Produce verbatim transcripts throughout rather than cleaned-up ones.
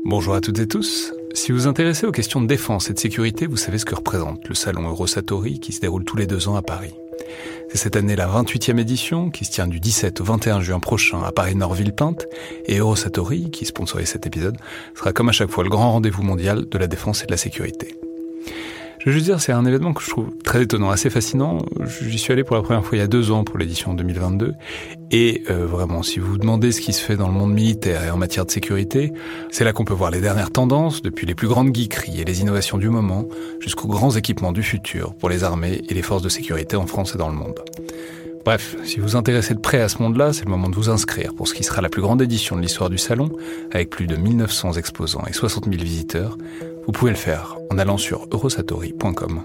Bonjour à toutes et tous. Si vous vous intéressez aux questions de défense et de sécurité, vous savez ce que représente le salon Eurosatory qui se déroule tous les deux ans à Paris. C'est cette année la vingt-huitième édition qui se tient du dix-sept au vingt et un juin prochain à Paris-Nord-Villepinte, et Eurosatory, qui sponsorise cet épisode, sera comme à chaque fois le grand rendez-vous mondial de la défense et de la sécurité. Je veux juste dire, c'est un événement que je trouve très étonnant, assez fascinant. J'y suis allé pour la première fois il y a deux ans pour l'édition deux mille vingt-deux. Et euh, vraiment, si vous vous demandez ce qui se fait dans le monde militaire et en matière de sécurité, c'est là qu'on peut voir les dernières tendances, depuis les plus grandes geekeries et les innovations du moment, jusqu'aux grands équipements du futur pour les armées et les forces de sécurité en France et dans le monde. Bref, si vous vous intéressez de près à ce monde-là, c'est le moment de vous inscrire pour ce qui sera la plus grande édition de l'histoire du salon, avec plus de mille neuf cents exposants et soixante mille visiteurs. Vous pouvez le faire en allant sur eurosatory point com.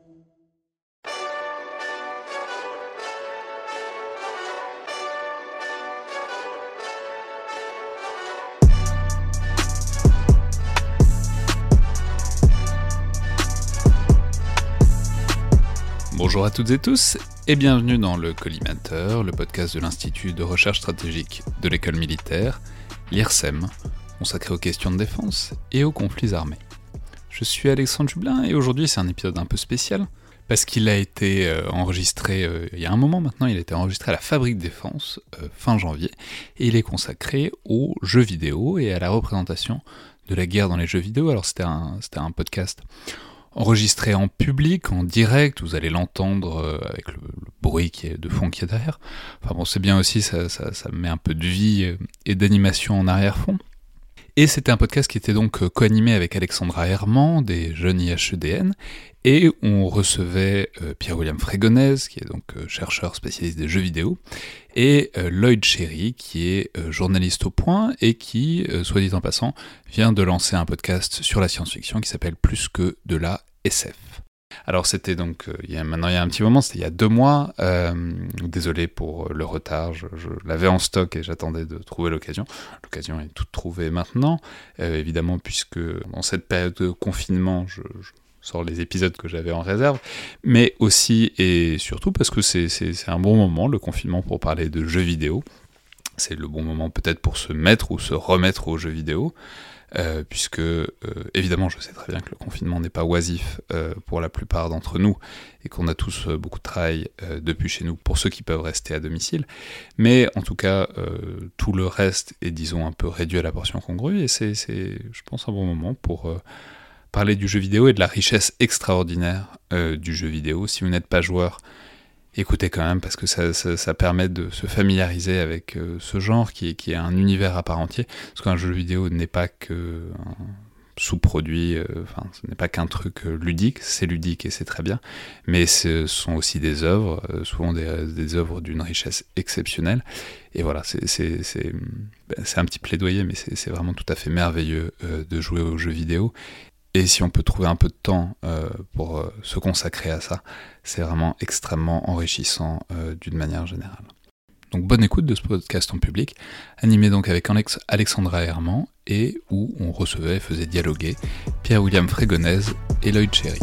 Bonjour à toutes et tous, et bienvenue dans le Collimateur, le podcast de l'Institut de recherche stratégique de l'école militaire, l'I R S E M, consacré aux questions de défense et aux conflits armés. Je suis Alexandre Jublin, et aujourd'hui c'est un épisode un peu spécial, parce qu'il a été euh, enregistré, euh, il y a un moment maintenant, il a été enregistré à la Fabrique Défense, euh, fin janvier, et il est consacré aux jeux vidéo et à la représentation de la guerre dans les jeux vidéo. Alors c'était un, c'était un podcast enregistré en public, en direct, vous allez l'entendre euh, avec le, le bruit qui est de fond qui est derrière. Enfin bon, c'est bien aussi, ça, ça, ça met un peu de vie et d'animation en arrière-fond. Et c'était un podcast qui était donc co-animé avec Alexandra Herman, des jeunes I H E D N, et on recevait euh, Pierre-William Frégonèse, qui est donc euh, chercheur spécialiste des jeux vidéo, et euh, Lloyd Cherry, qui est euh, journaliste au Point, et qui, euh, soit dit en passant, vient de lancer un podcast sur la science-fiction qui s'appelle Plus que de la S F. Alors c'était donc, euh, il y a, maintenant il y a un petit moment, c'était il y a deux mois, euh, désolé pour le retard, je, je l'avais en stock et j'attendais de trouver l'occasion. L'occasion est toute trouvée maintenant, euh, évidemment, puisque dans cette période de confinement, je, je sors les épisodes que j'avais en réserve, mais aussi et surtout parce que c'est, c'est, c'est un bon moment, le confinement, pour parler de jeux vidéo. C'est le bon moment peut-être pour se mettre ou se remettre aux jeux vidéo. Euh, puisque, euh, évidemment, je sais très bien que le confinement n'est pas oisif euh, pour la plupart d'entre nous, et qu'on a tous euh, beaucoup de travail euh, depuis chez nous, pour ceux qui peuvent rester à domicile, mais en tout cas, euh, tout le reste est, disons, un peu réduit à la portion congrue, et c'est, c'est je pense, un bon moment pour euh, parler du jeu vidéo et de la richesse extraordinaire euh, du jeu vidéo. Si vous n'êtes pas joueur, écoutez quand même, parce que ça, ça, ça permet de se familiariser avec euh, ce genre qui est, qui est un univers à part entier, parce qu'un jeu vidéo n'est pas que un sous-produit, euh, enfin ce n'est pas qu'un truc euh, ludique, c'est ludique et c'est très bien, mais ce sont aussi des œuvres, euh, souvent des, des œuvres d'une richesse exceptionnelle, et voilà, c'est, c'est, c'est, c'est un petit plaidoyer, mais c'est, c'est vraiment tout à fait merveilleux euh, de jouer aux jeux vidéo. Et si on peut trouver un peu de temps euh, pour euh, se consacrer à ça, c'est vraiment extrêmement enrichissant euh, d'une manière générale. Donc bonne écoute de ce podcast en public, animé donc avec Alex- Alexandra Herman, et où on recevait et faisait dialoguer Pierre-William Frégonèse et Lloyd Cherry.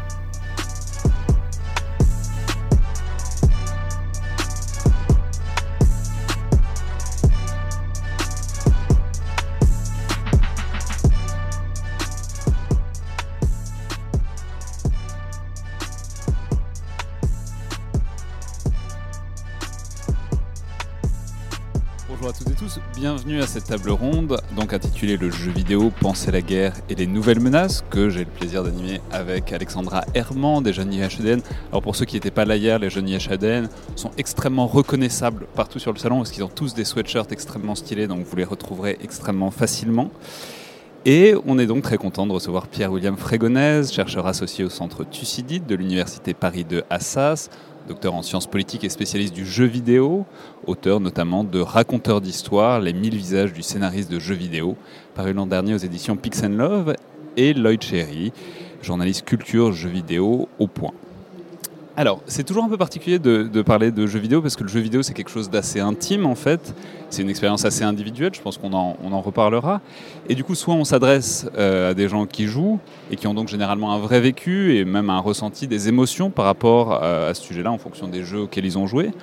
Bonjour à toutes et tous, bienvenue à cette table ronde, donc intitulée Le jeu vidéo, penser la guerre et les nouvelles menaces, que j'ai le plaisir d'animer avec Alexandra Herman des jeunes I H E D N. Alors pour ceux qui n'étaient pas là hier, les jeunes I H E D N sont extrêmement reconnaissables partout sur le salon, parce qu'ils ont tous des sweatshirts extrêmement stylés, donc vous les retrouverez extrêmement facilement. Et on est donc très content de recevoir Pierre-William Frégonèse, chercheur associé au centre Thucydide de l'université Paris deux Assas, docteur en sciences politiques et spécialiste du jeu vidéo, auteur notamment de Raconteur d'histoire, les mille visages du scénariste de jeux vidéo, paru l'an dernier aux éditions Pix and Love, et Lloyd Cherry, journaliste culture jeux vidéo au Point. Alors, c'est toujours un peu particulier de, de parler de jeux vidéo, parce que le jeu vidéo, c'est quelque chose d'assez intime, en fait. C'est une expérience assez individuelle, je pense qu'on en, on en reparlera. Et du coup, soit on s'adresse euh, à des gens qui jouent, et qui ont donc généralement un vrai vécu, et même un ressenti, des émotions par rapport à, à ce sujet-là, en fonction des jeux auxquels ils ont joué.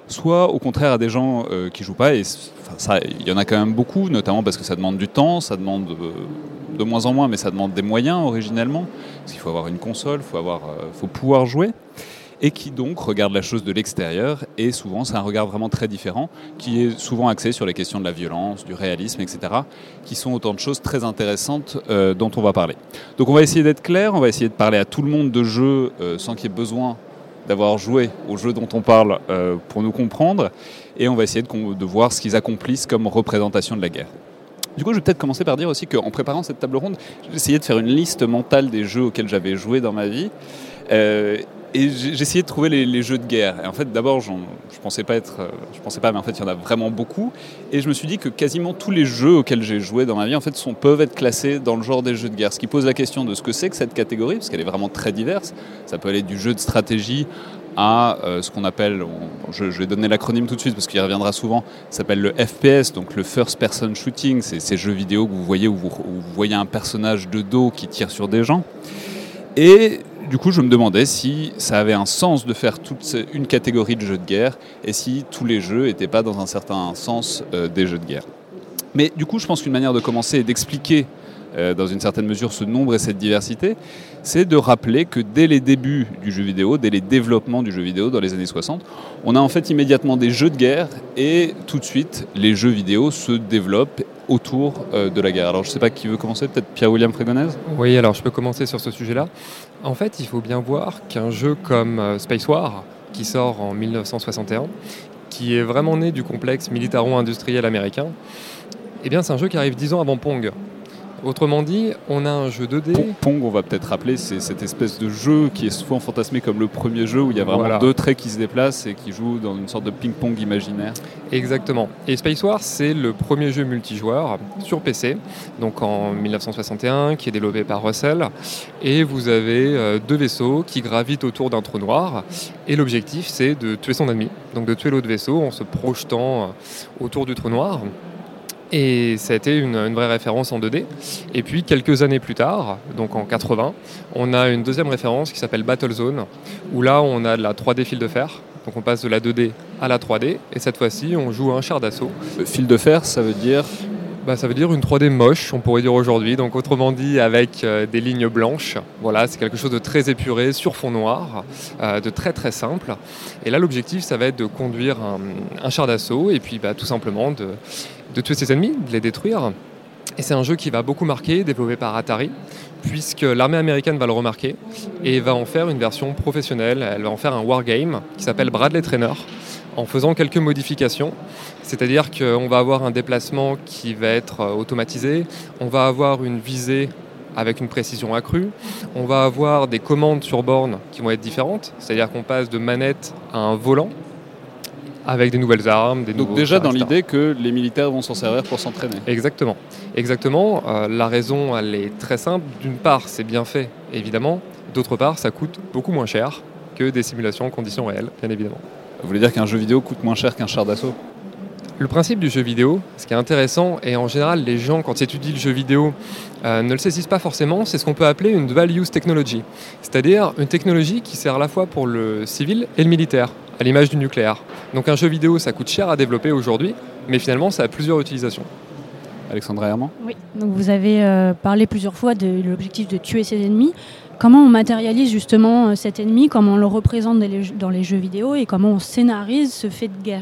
soit au contraire à des gens euh, qui jouent pas. Et enfin, ça, il y en a quand même beaucoup, notamment parce que ça demande du temps, ça demande euh, de moins en moins, mais ça demande des moyens originellement, parce qu'il faut avoir une console, il faut avoir, euh, faut pouvoir jouer. Et qui donc regarde la chose de l'extérieur, et souvent c'est un regard vraiment très différent, qui est souvent axé sur les questions de la violence, du réalisme, et cetera, qui sont autant de choses très intéressantes euh, dont on va parler. Donc on va essayer d'être clair, on va essayer de parler à tout le monde de jeux euh, sans qu'il y ait besoin d'avoir joué aux jeux dont on parle euh, pour nous comprendre, et on va essayer de, de voir ce qu'ils accomplissent comme représentation de la guerre. Du coup, je vais peut-être commencer par dire aussi qu'en préparant cette table ronde, j'ai essayé de faire une liste mentale des jeux auxquels j'avais joué dans ma vie. Euh, Et j'ai essayé de trouver les, les jeux de guerre. Et en fait, d'abord, je pensais pas être, je pensais pas, mais en fait, il y en a vraiment beaucoup. Et je me suis dit que quasiment tous les jeux auxquels j'ai joué dans ma vie, en fait, sont, peuvent être classés dans le genre des jeux de guerre. Ce qui pose la question de ce que c'est que cette catégorie, parce qu'elle est vraiment très diverse. Ça peut aller du jeu de stratégie à euh, ce qu'on appelle, on, je, je vais donner l'acronyme tout de suite parce qu'il reviendra souvent, ça s'appelle le F P S, donc le First Person Shooting. C'est ces jeux vidéo que vous voyez où vous, où vous voyez un personnage de dos qui tire sur des gens. Et du coup, je me demandais si ça avait un sens de faire toute une catégorie de jeux de guerre et si tous les jeux n'étaient pas dans un certain sens euh, des jeux de guerre. Mais du coup, je pense qu'une manière de commencer et d'expliquer euh, dans une certaine mesure ce nombre et cette diversité, c'est de rappeler que dès les débuts du jeu vidéo, dès les développements du jeu vidéo dans les années soixante, on a en fait immédiatement des jeux de guerre et tout de suite, les jeux vidéo se développent autour euh, de la guerre. Alors je ne sais pas qui veut commencer, peut-être Pierre-William Frégonèse ? Oui, alors je peux commencer sur ce sujet-là. En fait, il faut bien voir qu'un jeu comme euh, Space War, qui sort en mille neuf cent soixante et un, qui est vraiment né du complexe militaro-industriel américain, eh bien c'est un jeu qui arrive dix ans avant Pong. Autrement dit, on a un jeu deux D... Pong, on va peut-être rappeler, c'est cette espèce de jeu qui est souvent fantasmé comme le premier jeu où il y a vraiment voilà. deux traits qui se déplacent et qui jouent dans une sorte de ping-pong imaginaire. Exactement. Et Space War, c'est le premier jeu multijoueur sur P C, donc en mille neuf cent soixante et un, qui est développé par Russell. Et vous avez euh, deux vaisseaux qui gravitent autour d'un trou noir. Et l'objectif, c'est de tuer son ennemi, donc de tuer l'autre vaisseau en se projetant euh, autour du trou noir. Et ça a été une, une vraie référence en deux D. Et puis quelques années plus tard, donc en quatre-vingts, on a une deuxième référence qui s'appelle Battlezone, où là on a de la trois D fil de fer. Donc on passe de la deux D à la trois D, et cette fois-ci on joue un char d'assaut. Le fil de fer, ça veut dire bah, ça veut dire une trois D moche, on pourrait dire aujourd'hui. Donc autrement dit, avec euh, des lignes blanches. Voilà, c'est quelque chose de très épuré, sur fond noir, euh, de très très simple. Et là l'objectif, ça va être de conduire un, un char d'assaut, et puis bah, tout simplement de... de tuer ses ennemis, de les détruire. Et c'est un jeu qui va beaucoup marquer, développé par Atari, puisque l'armée américaine va le remarquer et va en faire une version professionnelle. Elle va en faire un wargame qui s'appelle Bradley Trainer, en faisant quelques modifications. C'est-à-dire qu'on va avoir un déplacement qui va être automatisé, on va avoir une visée avec une précision accrue, on va avoir des commandes sur borne qui vont être différentes, c'est-à-dire qu'on passe de manette à un volant, avec des nouvelles armes, des nouveaux... Donc déjà dans l'idée que les militaires vont s'en servir pour s'entraîner. Exactement. Exactement. Euh, la raison, elle est très simple. D'une part, c'est bien fait, évidemment. D'autre part, ça coûte beaucoup moins cher que des simulations en conditions réelles, bien évidemment. Vous voulez dire qu'un jeu vidéo coûte moins cher qu'un char d'assaut ? Le principe du jeu vidéo, ce qui est intéressant, et en général, les gens, quand ils étudient le jeu vidéo, euh, ne le saisissent pas forcément, c'est ce qu'on peut appeler une dual-use technology. C'est-à-dire une technologie qui sert à la fois pour le civil et le militaire, à l'image du nucléaire. Donc un jeu vidéo, ça coûte cher à développer aujourd'hui, mais finalement, ça a plusieurs utilisations. Alexandra Herman ? Oui, donc vous avez euh, parlé plusieurs fois de l'objectif de tuer ses ennemis. Comment on matérialise justement cet ennemi, comment on le représente dans les jeux vidéo et comment on scénarise ce fait de guerre ?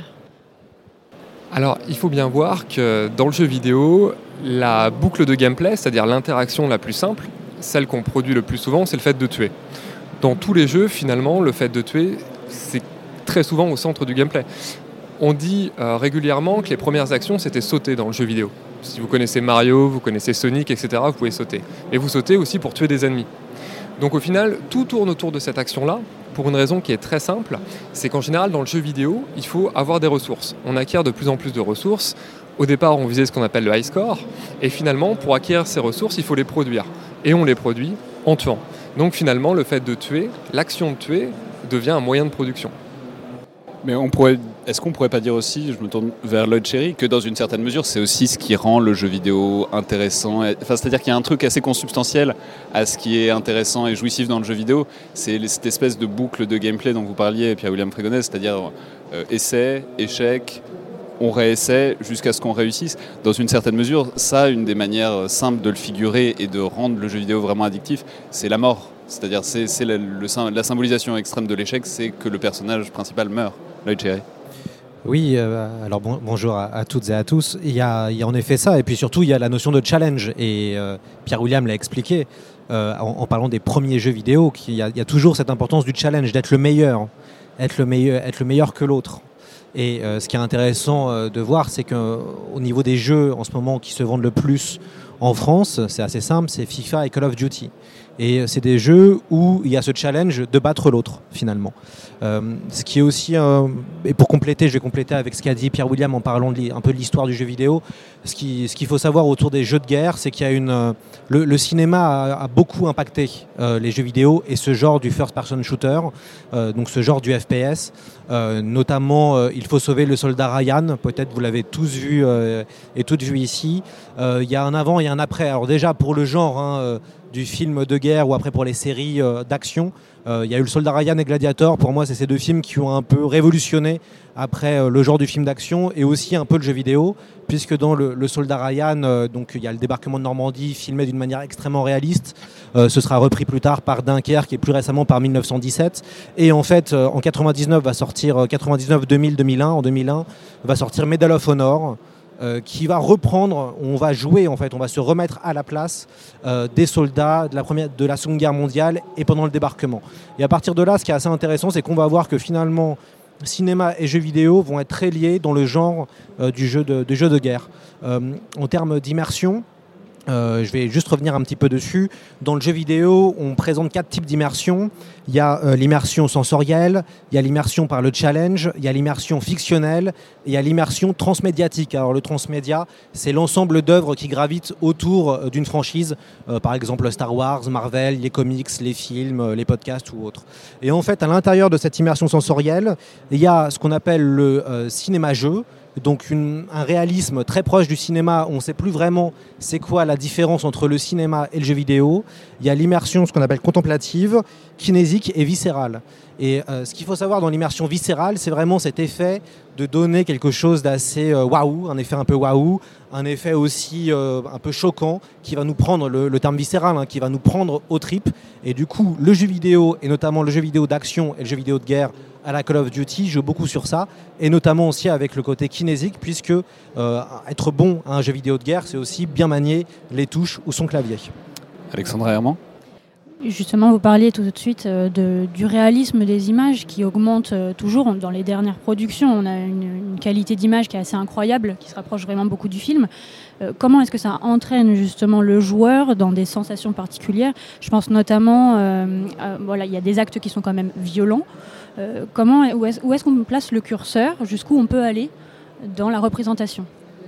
Alors, il faut bien voir que dans le jeu vidéo, la boucle de gameplay, c'est-à-dire l'interaction la plus simple, celle qu'on produit le plus souvent, c'est le fait de tuer. Dans tous les jeux, finalement, le fait de tuer, c'est très souvent au centre du gameplay. On dit euh, régulièrement que les premières actions, c'était sauter dans le jeu vidéo. Si vous connaissez Mario, vous connaissez Sonic, et cetera, vous pouvez sauter. Mais vous sautez aussi pour tuer des ennemis. Donc au final, tout tourne autour de cette action-là, pour une raison qui est très simple, c'est qu'en général, dans le jeu vidéo, il faut avoir des ressources. On acquiert de plus en plus de ressources. Au départ, on visait ce qu'on appelle le high score, et finalement, pour acquérir ces ressources, il faut les produire. Et on les produit en tuant. Donc finalement, le fait de tuer, l'action de tuer, devient un moyen de production. Mais on pourrait, est-ce qu'on pourrait pas dire aussi, je me tourne vers Lloyd Cherry, que dans une certaine mesure, c'est aussi ce qui rend le jeu vidéo intéressant. Enfin, c'est-à-dire qu'il y a un truc assez consubstantiel à ce qui est intéressant et jouissif dans le jeu vidéo. C'est cette espèce de boucle de gameplay dont vous parliez, Pierre-William Frégonnet, c'est-à-dire euh, essai, échec, on réessaie jusqu'à ce qu'on réussisse. Dans une certaine mesure, ça, une des manières simples de le figurer et de rendre le jeu vidéo vraiment addictif, c'est la mort. C'est-à-dire c'est, c'est le, le, la symbolisation extrême de l'échec, c'est que le personnage principal meurt. Lloyd Cherry. Oui, euh, alors bon, bonjour à, à toutes et à tous. Il y, a, il y a en effet ça, et puis surtout il y a la notion de challenge, et euh, Pierre-William l'a expliqué euh, en, en parlant des premiers jeux vidéo, qu'il y a, il y a toujours cette importance du challenge, d'être le meilleur, être le meilleur, être le meilleur que l'autre. Et euh, ce qui est intéressant euh, de voir, c'est qu'au niveau des jeux en ce moment qui se vendent le plus en France, c'est assez simple, c'est FIFA et Call of Duty. Et c'est des jeux où il y a ce challenge de battre l'autre, finalement. Euh, ce qui est aussi, euh, et pour compléter, je vais compléter avec ce qu'a dit Pierre-William en parlant de, un peu de l'histoire du jeu vidéo. Ce, qui, ce qu'il faut savoir autour des jeux de guerre, c'est qu'il y a une, euh, le, le cinéma a, a beaucoup impacté euh, les jeux vidéo et ce genre du first-person shooter, euh, donc ce genre du F P S. Euh, notamment, euh, Il faut sauver le soldat Ryan. Peut-être vous l'avez tous vu euh, et toutes vu ici. Euh, il y a un avant et un après. Alors déjà pour le genre. Hein, euh, du film de guerre ou après pour les séries euh, d'action. Il euh, y a eu le Soldat Ryan et Gladiator. Pour moi, c'est ces deux films qui ont un peu révolutionné après euh, le genre du film d'action et aussi un peu le jeu vidéo, puisque dans le, le Soldat Ryan, euh, donc il y a le débarquement de Normandie filmé d'une manière extrêmement réaliste. Euh, ce sera repris plus tard par Dunkerque et plus récemment par mille neuf cent dix-sept. Et en fait, euh, en quatre-vingt-dix-neuf va sortir euh, quatre-vingt-dix-neuf, deux mille, deux mille un. En deux mille un va sortir Medal of Honor. Euh, qui va reprendre, on va jouer en fait, on va se remettre à la place euh, des soldats de la, première, de la Seconde Guerre mondiale et pendant le débarquement. Et à partir de là, ce qui est assez intéressant, c'est qu'on va voir que finalement, cinéma et jeux vidéo vont être très liés dans le genre euh, du jeu de, de jeu de guerre. Euh, en termes d'immersion, Euh, je vais juste revenir un petit peu dessus. Dans le jeu vidéo, on présente quatre types d'immersion. Il y a euh, l'immersion sensorielle, il y a l'immersion par le challenge, il y a l'immersion fictionnelle et il y a l'immersion transmédiatique. Alors le transmédia, c'est l'ensemble d'œuvres qui gravitent autour euh, d'une franchise, euh, par exemple Star Wars, Marvel, les comics, les films, euh, les podcasts ou autres. Et en fait, à l'intérieur de cette immersion sensorielle, il y a ce qu'on appelle le euh, cinéma-jeu. Donc une, un réalisme très proche du cinéma, on ne sait plus vraiment c'est quoi la différence entre le cinéma et le jeu vidéo. Il y a l'immersion, ce qu'on appelle contemplative, kinésique et viscérale. Et euh, ce qu'il faut savoir dans l'immersion viscérale, c'est vraiment cet effet de donner quelque chose d'assez euh, waouh, un effet un peu waouh, un effet aussi euh, un peu choquant qui va nous prendre, le, le terme viscéral, hein, qui va nous prendre aux tripes. Et du coup, le jeu vidéo, et notamment le jeu vidéo d'action et le jeu vidéo de guerre à la Call of Duty, joue beaucoup sur ça, et notamment aussi avec le côté kinésique, puisque euh, être bon à un jeu vidéo de guerre, c'est aussi bien manier les touches ou son clavier. Alexandra Herman ? Justement, vous parliez tout de suite euh, de, du réalisme des images qui augmente euh, toujours dans les dernières productions. On a une, une qualité d'image qui est assez incroyable, qui se rapproche vraiment beaucoup du film. Euh, comment est-ce que ça entraîne justement le joueur dans des sensations particulières ? Je pense notamment, euh, euh, voilà, il y a des actes qui sont quand même violents. Euh, comment, où est-ce, où est-ce qu'on place le curseur ? Jusqu'où on peut aller dans la représentation ?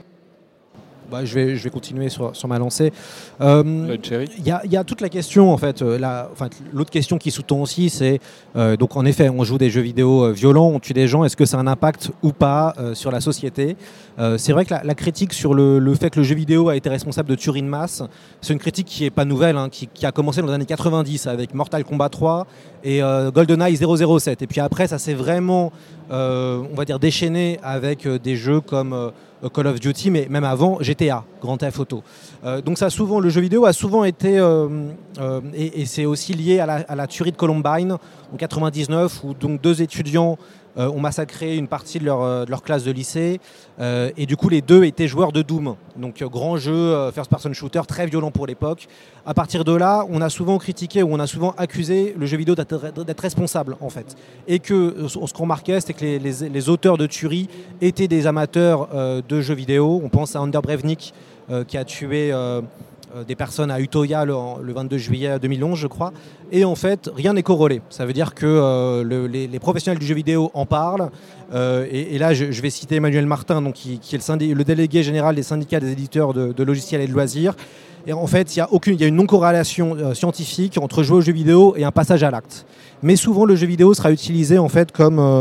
Bah, je, vais, je vais continuer sur, sur ma lancée. Il euh, y, y a toute la question, en fait, euh, la, enfin, l'autre question qui sous-tend aussi, c'est, euh, donc en effet, on joue des jeux vidéo euh, violents, on tue des gens, est-ce que ça a un impact ou pas euh, sur la société ? euh, C'est vrai que la, la critique sur le, le fait que le jeu vidéo a été responsable de tueries de masse, c'est une critique qui n'est pas nouvelle, hein, qui, qui a commencé dans les années quatre-vingt-dix avec Mortal Kombat trois et euh, GoldenEye zéro zéro sept. Et puis après, ça s'est vraiment, euh, on va dire, déchaîné avec euh, des jeux comme... Euh, Call of Duty, mais même avant G T A, Grand Theft Auto. Euh, donc ça a souvent, le jeu vidéo a souvent été, euh, euh, et, et c'est aussi lié à la, à la tuerie de Columbine en quatre-vingt-dix-neuf, où donc deux étudiants euh, ont massacré une partie de leur, euh, de leur classe de lycée, euh, et du coup les deux étaient joueurs de Doom, donc euh, grand jeu, euh, first-person shooter, très violent pour l'époque. À partir de là, on a souvent critiqué ou on a souvent accusé le jeu vidéo d'être, d'être responsable en fait, et que ce qu'on remarquait, c'est que les, les, les auteurs de tueries étaient des amateurs euh, de jeux vidéo. On pense à Ander Breivik euh, qui a tué euh, euh, des personnes à Utoya le, le vingt-deux juillet deux mille onze, je crois. Et en fait, rien n'est corrélé. Ça veut dire que euh, le, les, les professionnels du jeu vidéo en parlent. Euh, et, et là, je, je vais citer Emmanuel Martin, donc, qui, qui est le, syndic, le délégué général des syndicats des éditeurs de, de logiciels et de loisirs. Et en fait, il y a aucune, il y a une non-corrélation euh, scientifique entre jouer au jeu vidéo et un passage à l'acte. Mais souvent, le jeu vidéo sera utilisé en fait comme... Euh,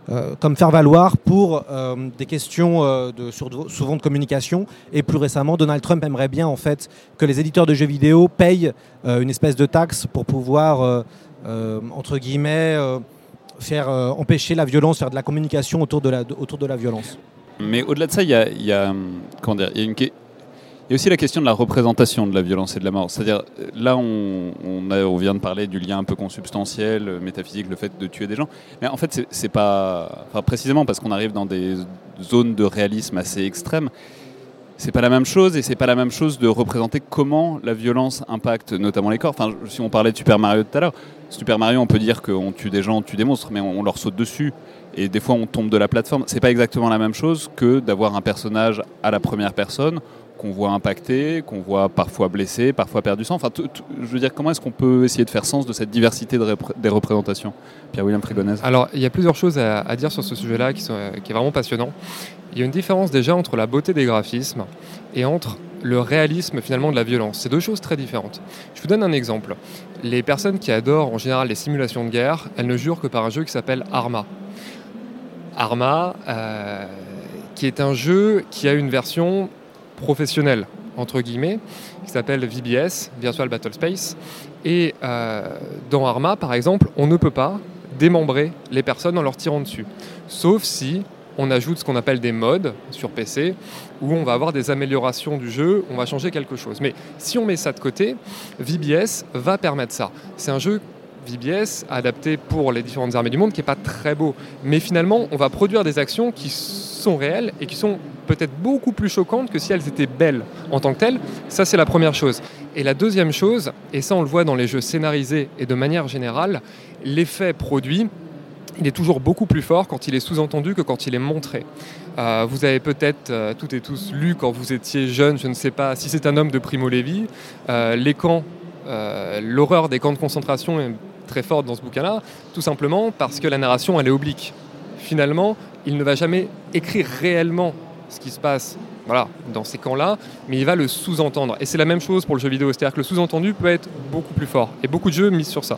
euh, comme faire valoir pour euh, des questions euh, de, sur, souvent de communication. Et plus récemment, Donald Trump aimerait bien en fait que les éditeurs de jeux vidéo payent euh, une espèce de taxe pour pouvoir, euh, euh, entre guillemets, euh, faire euh, empêcher la violence, faire de la communication autour de la, de, autour de la violence. Mais au-delà de ça, il y a, il y a, comment dire, il y a une, il y a aussi la question de la représentation de la violence et de la mort. C'est-à-dire, là, on, on, a, on vient de parler du lien un peu consubstantiel, métaphysique, le fait de tuer des gens. Mais en fait, c'est, c'est pas, enfin, précisément parce qu'on arrive dans des zones de réalisme assez extrêmes, c'est pas la même chose, et c'est pas la même chose de représenter comment la violence impacte notamment les corps. Enfin, si on parlait de Super Mario tout à l'heure, Super Mario, on peut dire qu'on tue des gens, on tue des monstres, mais on, on leur saute dessus. Et des fois, on tombe de la plateforme. C'est pas exactement la même chose que d'avoir un personnage à la première personne qu'on voit impacté, qu'on voit parfois blessé, parfois perdre du sang. Enfin, tout, tout, je veux dire, comment est-ce qu'on peut essayer de faire sens de cette diversité de rép- des représentations ? Pierre-William Frigonèse. Alors, il y a plusieurs choses à, à dire sur ce sujet-là qui, sont, qui est vraiment passionnant. Il y a une différence déjà entre la beauté des graphismes et entre le réalisme finalement de la violence. C'est deux choses très différentes. Je vous donne un exemple. Les personnes qui adorent en général les simulations de guerre, elles ne jurent que par un jeu qui s'appelle Arma. Arma, euh, qui est un jeu qui a une version professionnelle, entre guillemets, qui s'appelle V B S, Virtual Battle Space. Et euh, dans Arma, par exemple, on ne peut pas démembrer les personnes en leur tirant dessus. Sauf si on ajoute ce qu'on appelle des mods sur P C, où on va avoir des améliorations du jeu, on va changer quelque chose. Mais si on met ça de côté, V B S va permettre ça. C'est un jeu V B S adapté pour les différentes armées du monde qui n'est pas très beau. Mais finalement, on va produire des actions qui sont réelles et qui sont peut-être beaucoup plus choquantes que si elles étaient belles en tant que telles. Ça, c'est la première chose. Et la deuxième chose, et ça on le voit dans les jeux scénarisés et de manière générale, l'effet produit, il est toujours beaucoup plus fort quand il est sous-entendu que quand il est montré. Euh, vous avez peut-être euh, toutes et tous lu quand vous étiez jeune, je ne sais pas, si c'est un homme de Primo Levi, euh, les camps, euh, l'horreur des camps de concentration est très forte dans ce bouquin-là, tout simplement parce que la narration, elle est oblique. Finalement, il ne va jamais écrire réellement ce qui se passe voilà, dans ces camps-là, mais il va le sous-entendre. Et c'est la même chose pour le jeu vidéo, c'est-à-dire que le sous-entendu peut être beaucoup plus fort. Et beaucoup de jeux misent sur ça.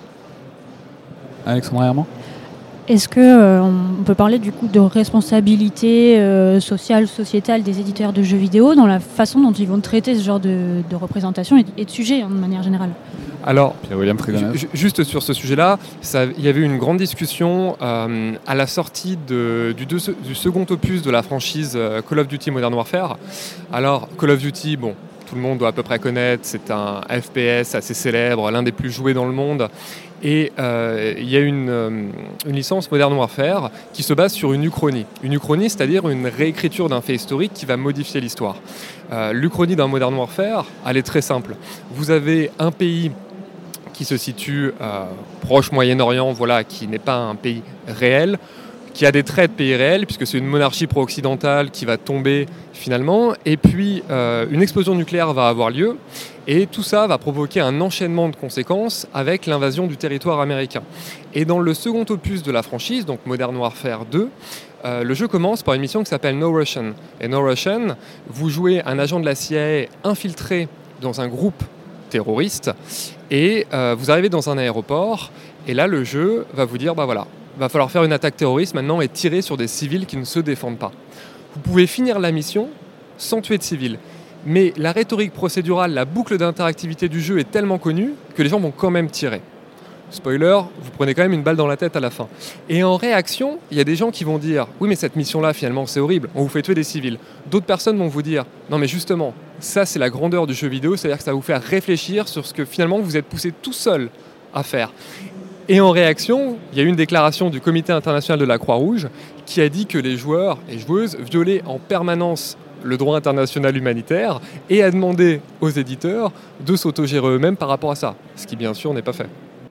Alexandra Herman ? Est-ce qu'on euh, peut parler du coup de responsabilité euh, sociale, sociétale des éditeurs de jeux vidéo dans la façon dont ils vont traiter ce genre de, de représentation et de, et de sujet hein, de manière générale ? Alors, Pierre-William Frigonèse. ju- juste sur ce sujet-là, ça, il y avait eu une grande discussion euh, à la sortie de, du, deux, du second opus de la franchise euh, Call of Duty Modern Warfare. Alors, Call of Duty, bon, tout le monde doit à peu près connaître, c'est un F P S assez célèbre, l'un des plus joués dans le monde. Et euh, il y a une, euh, une licence Modern Warfare qui se base sur une uchronie. Une uchronie, c'est-à-dire une réécriture d'un fait historique qui va modifier l'histoire. Euh, l'uchronie d'un Modern Warfare, elle est très simple. Vous avez un pays qui se situe euh, proche Moyen-Orient, voilà, qui n'est pas un pays réel, qui a des traits de pays réels, puisque c'est une monarchie pro-occidentale qui va tomber finalement, et puis euh, une explosion nucléaire va avoir lieu, et tout ça va provoquer un enchaînement de conséquences avec l'invasion du territoire américain. Et dans le second opus de la franchise, donc Modern Warfare deux, euh, le jeu commence par une mission qui s'appelle No Russian. Et No Russian, vous jouez un agent de la C I A infiltré dans un groupe terroriste, et euh, vous arrivez dans un aéroport, et là le jeu va vous dire, bah voilà, va falloir faire une attaque terroriste maintenant et tirer sur des civils qui ne se défendent pas. Vous pouvez finir la mission sans tuer de civils. Mais la rhétorique procédurale, la boucle d'interactivité du jeu est tellement connue que les gens vont quand même tirer. Spoiler, vous prenez quand même une balle dans la tête à la fin. Et en réaction, il y a des gens qui vont dire « Oui, mais cette mission-là, finalement, c'est horrible, on vous fait tuer des civils. » D'autres personnes vont vous dire « Non, mais justement, ça, c'est la grandeur du jeu vidéo, c'est-à-dire que ça va vous faire réfléchir sur ce que finalement vous êtes poussé tout seul à faire. » Et en réaction, il y a eu une déclaration du Comité international de la Croix-Rouge qui a dit que les joueurs et joueuses violaient en permanence le droit international humanitaire et a demandé aux éditeurs de s'autogérer eux-mêmes par rapport à ça, ce qui bien sûr n'est pas fait.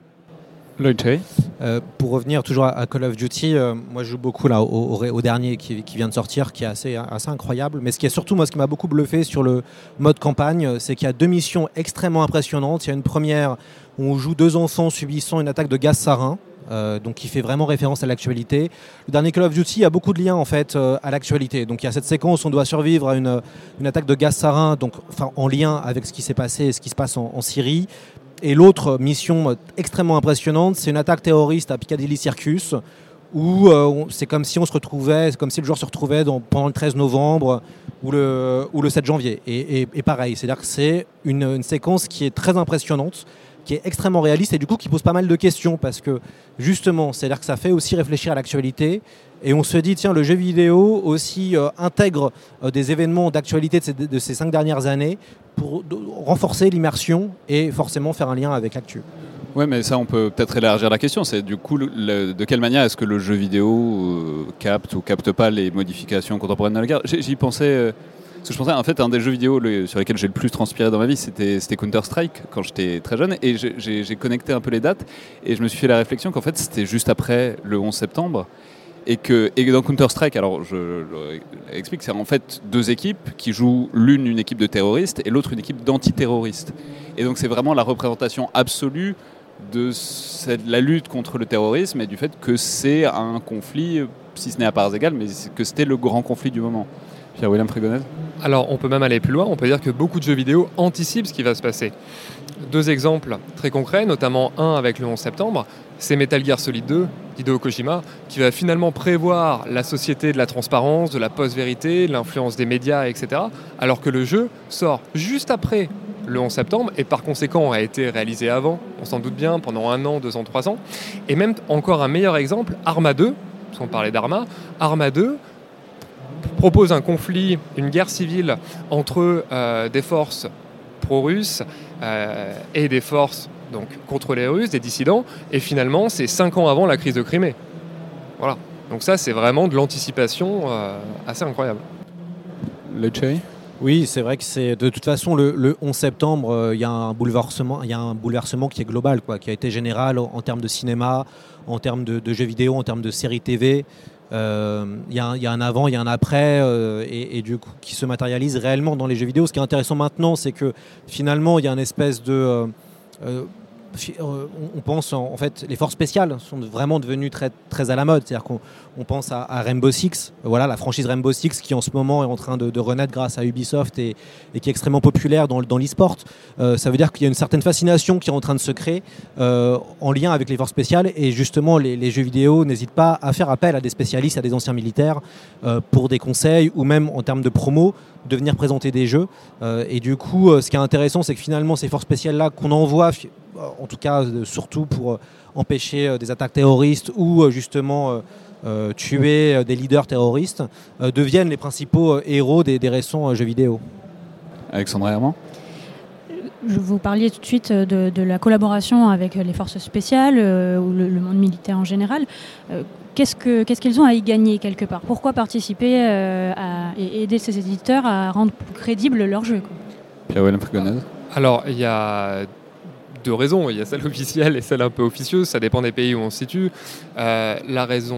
Lloyd Cherry. Euh, pour revenir toujours à Call of Duty, euh, moi je joue beaucoup là, au, au, au dernier qui, qui vient de sortir, qui est assez, assez incroyable. Mais ce qui est surtout, moi, ce qui m'a beaucoup bluffé sur le mode campagne, c'est qu'il y a deux missions extrêmement impressionnantes. Il y a une première où on joue deux enfants subissant une attaque de gaz sarin. Euh, donc qui fait vraiment référence à l'actualité. Le dernier Call of Duty a beaucoup de liens en fait euh, à l'actualité. Donc il y a cette séquence où on doit survivre à une, une attaque de gaz sarin, donc enfin en lien avec ce qui s'est passé et ce qui se passe en, en Syrie. Et l'autre mission extrêmement impressionnante, c'est une attaque terroriste à Piccadilly Circus, où euh, on, c'est comme si on se retrouvait, c'est comme si le joueur se retrouvait dans, pendant le treize novembre ou le, ou le sept janvier. Et, et, et pareil, c'est-à-dire que c'est une, une séquence qui est très impressionnante, qui est extrêmement réaliste et du coup qui pose pas mal de questions parce que justement, c'est-à-dire que ça fait aussi réfléchir à l'actualité et on se dit tiens, le jeu vidéo aussi euh, intègre euh, des événements d'actualité de ces, de ces cinq dernières années pour de, renforcer l'immersion et forcément faire un lien avec l'actu. Ouais, mais ça, on peut peut-être élargir la question. C'est du coup, le, de quelle manière est-ce que le jeu vidéo euh, capte ou capte pas les modifications contemporaines de la guerre ? J'y, j'y pensais. Euh, parce que je pensais, en fait, un des jeux vidéo le, sur lesquels j'ai le plus transpiré dans ma vie, c'était, c'était Counter-Strike quand j'étais très jeune. Et j'ai, j'ai, j'ai connecté un peu les dates et je me suis fait la réflexion qu'en fait, c'était juste après le onze septembre. Et que et dans Counter-Strike, alors je, je explique, c'est en fait deux équipes qui jouent l'une une équipe de terroristes et l'autre une équipe d'antiterroristes. Et donc c'est vraiment la représentation absolue de cette, la lutte contre le terrorisme et du fait que c'est un conflit, si ce n'est à parts égales, mais que c'était le grand conflit du moment. Pierre-William Frégonèse ? Alors on peut même aller plus loin, on peut dire que beaucoup de jeux vidéo anticipent ce qui va se passer. Deux exemples très concrets, notamment un avec le onze septembre, c'est Metal Gear Solid deux d'Hideo Kojima, qui va finalement prévoir la société de la transparence, de la post-vérité, de l'influence des médias, et cetera, alors que le jeu sort juste après le onze septembre, et par conséquent a été réalisé avant, on s'en doute bien, pendant un an, deux ans, trois ans. Et même encore un meilleur exemple, Arma deux, parce qu'on parlait d'Arma, Arma deux propose un conflit, une guerre civile entre euh, des forces pro-russes euh, et des forces donc, contre les Russes, des dissidents, et finalement c'est cinq ans avant la crise de Crimée. Voilà. Donc ça c'est vraiment de l'anticipation euh, assez incroyable. Le Cherry ? Oui, c'est vrai que c'est de toute façon le, le onze septembre, il euh, y a un bouleversement, il y a un bouleversement qui est global, quoi, qui a été général en, en termes de cinéma, en termes de, de jeux vidéo, en termes de séries T V. Il euh, y, y a un avant, il y a un après, euh, et, et du coup qui se matérialise réellement dans les jeux vidéo. Ce qui est intéressant maintenant, c'est que finalement il y a une espèce de euh, euh, on pense en, en fait les forces spéciales sont vraiment devenues très, très à la mode, c'est-à-dire qu'on on pense à, à Rainbow Six, voilà, la franchise Rainbow Six qui en ce moment est en train de, de renaître grâce à Ubisoft et, et qui est extrêmement populaire dans, dans l'e-sport. Euh, ça veut dire qu'il y a une certaine fascination qui est en train de se créer euh, en lien avec les forces spéciales, et justement les, les jeux vidéo n'hésitent pas à faire appel à des spécialistes, à des anciens militaires euh, pour des conseils ou même en termes de promo de venir présenter des jeux. Euh, et du coup, euh, ce qui est intéressant, c'est que finalement ces forces spéciales-là qu'on envoie, en tout cas euh, surtout pour euh, empêcher euh, des attaques terroristes ou euh, justement euh, euh, tuer euh, des leaders terroristes, euh, deviennent les principaux euh, héros des, des récents euh, jeux vidéo. Alexandra Herman ? Je vous parliez tout de suite de, de la collaboration avec les forces spéciales euh, ou le, le monde militaire en général. Euh, qu'est-ce, que, qu'est-ce qu'ils ont à y gagner quelque part ? Pourquoi participer euh, à, et aider ces éditeurs à rendre plus crédible leur jeu, quoi ? Pierre-William Frégonèse ? Alors il y a deux raisons, il y a celle officielle et celle un peu officieuse, ça dépend des pays où on se situe. Euh, la raison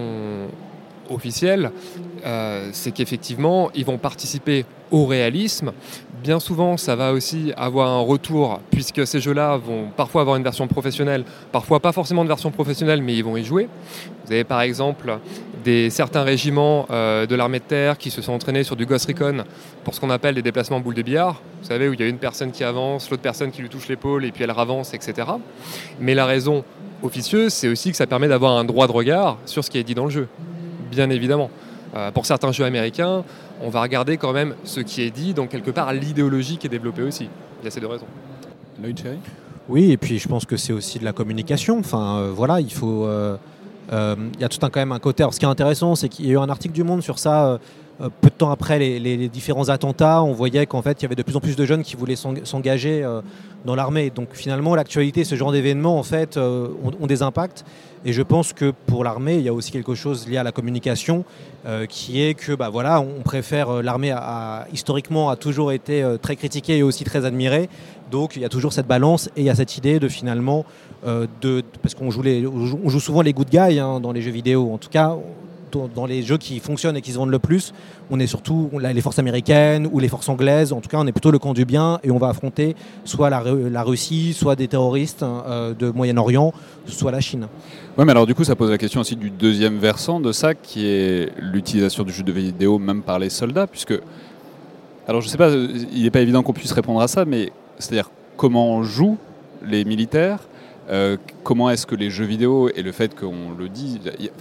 officielle, euh, c'est qu'effectivement, ils vont participer au réalisme. Bien souvent, ça va aussi avoir un retour, puisque ces jeux-là vont parfois avoir une version professionnelle, parfois pas forcément de version professionnelle, mais ils vont y jouer. Vous avez par exemple des, certains régiments euh, de l'armée de terre qui se sont entraînés sur du Ghost Recon pour ce qu'on appelle des déplacements boule de billard. Vous savez, où il y a une personne qui avance, l'autre personne qui lui touche l'épaule et puis elle ravance, et cetera. Mais la raison officieuse, c'est aussi que ça permet d'avoir un droit de regard sur ce qui est dit dans le jeu. Bien évidemment. Euh, pour certains jeux américains, on va regarder quand même ce qui est dit, donc quelque part l'idéologie qui est développée aussi. Il y a ces deux raisons. Lloyd Cherry ? Oui, et puis je pense que c'est aussi de la communication. Enfin, euh, voilà, il faut. Euh, euh, il y a tout un quand même un côté. Alors, ce qui est intéressant, c'est qu'il y a eu un article du Monde sur ça. Euh, peu de temps après les, les, les différents attentats, on voyait qu'en fait, il y avait de plus en plus de jeunes qui voulaient s'engager euh, dans l'armée. Donc finalement, l'actualité, ce genre d'événements, en fait, euh, ont, ont des impacts. Et je pense que pour l'armée, il y a aussi quelque chose lié à la communication, euh, qui est que, bah voilà, on préfère euh, l'armée a, a, historiquement a toujours été euh, très critiquée et aussi très admirée. Donc il y a toujours cette balance et il y a cette idée de finalement, euh, de, parce qu'on joue, les, on joue souvent les good guys hein, dans les jeux vidéo. En tout cas, dans les jeux qui fonctionnent et qui se vendent le plus, on est surtout on a les forces américaines ou les forces anglaises. En tout cas, on est plutôt le camp du bien et on va affronter soit la, la Russie, soit des terroristes euh, de Moyen-Orient, soit la Chine. Ouais, mais alors du coup, ça pose la question aussi du deuxième versant de ça, qui est l'utilisation du jeu de vidéo même par les soldats, puisque, alors je sais pas, il n'est pas évident qu'on puisse répondre à ça, mais c'est-à-dire comment jouent les militaires, euh, comment est-ce que les jeux vidéo et le fait qu'on le dit,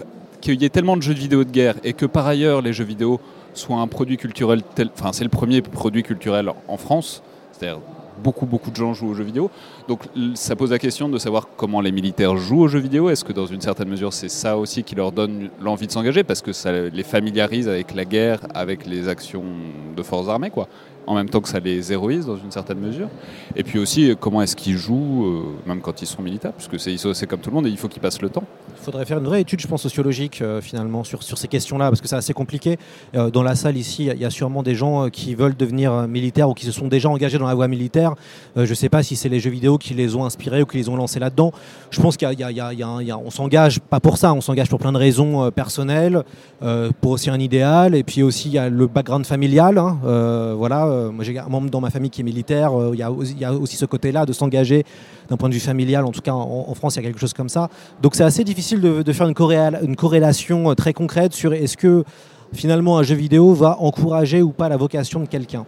qu'il y ait tellement de jeux vidéo de guerre et que par ailleurs les jeux vidéo soient un produit culturel tel, enfin c'est le premier produit culturel en France, c'est-à-dire beaucoup beaucoup de gens jouent aux jeux vidéo, donc ça pose la question de savoir comment les militaires jouent aux jeux vidéo. Est-ce que dans une certaine mesure c'est ça aussi qui leur donne l'envie de s'engager parce que ça les familiarise avec la guerre, avec les actions de forces armées quoi, en même temps que ça les héroïse dans une certaine mesure. Et puis aussi comment est-ce qu'ils jouent euh, même quand ils sont militaires, puisque c'est, c'est comme tout le monde et il faut qu'ils passent le temps. Il faudrait faire une vraie étude, je pense, sociologique euh, finalement sur, sur ces questions-là, parce que c'est assez compliqué. Euh, dans la salle ici, il y a sûrement des gens euh, qui veulent devenir euh, militaires ou qui se sont déjà engagés dans la voie militaire. Euh, je ne sais pas si c'est les jeux vidéo qui les ont inspirés ou qui les ont lancés là-dedans. Je pense qu'il y a, il y a, il y a, il y a on s'engage pas pour ça, on s'engage pour plein de raisons euh, personnelles, euh, pour aussi un idéal, et puis aussi il y a le background familial. Hein, euh, voilà, euh, moi j'ai un membre dans ma famille qui est militaire. Euh, il y a, il y a aussi ce côté-là de s'engager d'un point de vue familial. En tout cas, en, en France, il y a quelque chose comme ça. Donc c'est assez difficile de, de faire une, corréla, une corrélation très concrète sur est-ce que finalement un jeu vidéo va encourager ou pas la vocation de quelqu'un.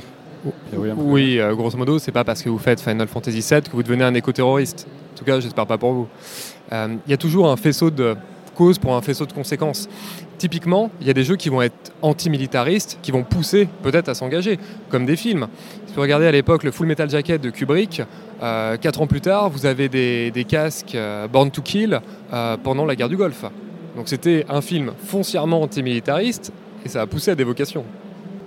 Oui, euh, grosso modo, c'est pas parce que vous faites Final Fantasy sept que vous devenez un éco-terroriste. En tout cas, j'espère pas pour vous. Il euh, y a toujours un faisceau de causes pour un faisceau de conséquences. Typiquement, il y a des jeux qui vont être anti-militaristes, qui vont pousser peut-être à s'engager, comme des films. Si vous regardez à l'époque le Full Metal Jacket de Kubrick, euh, quatre ans plus tard, vous avez des, des casques euh, Born to Kill euh, pendant la guerre du Golfe. Donc c'était un film foncièrement anti-militariste et ça a poussé à des vocations. Alexandra ?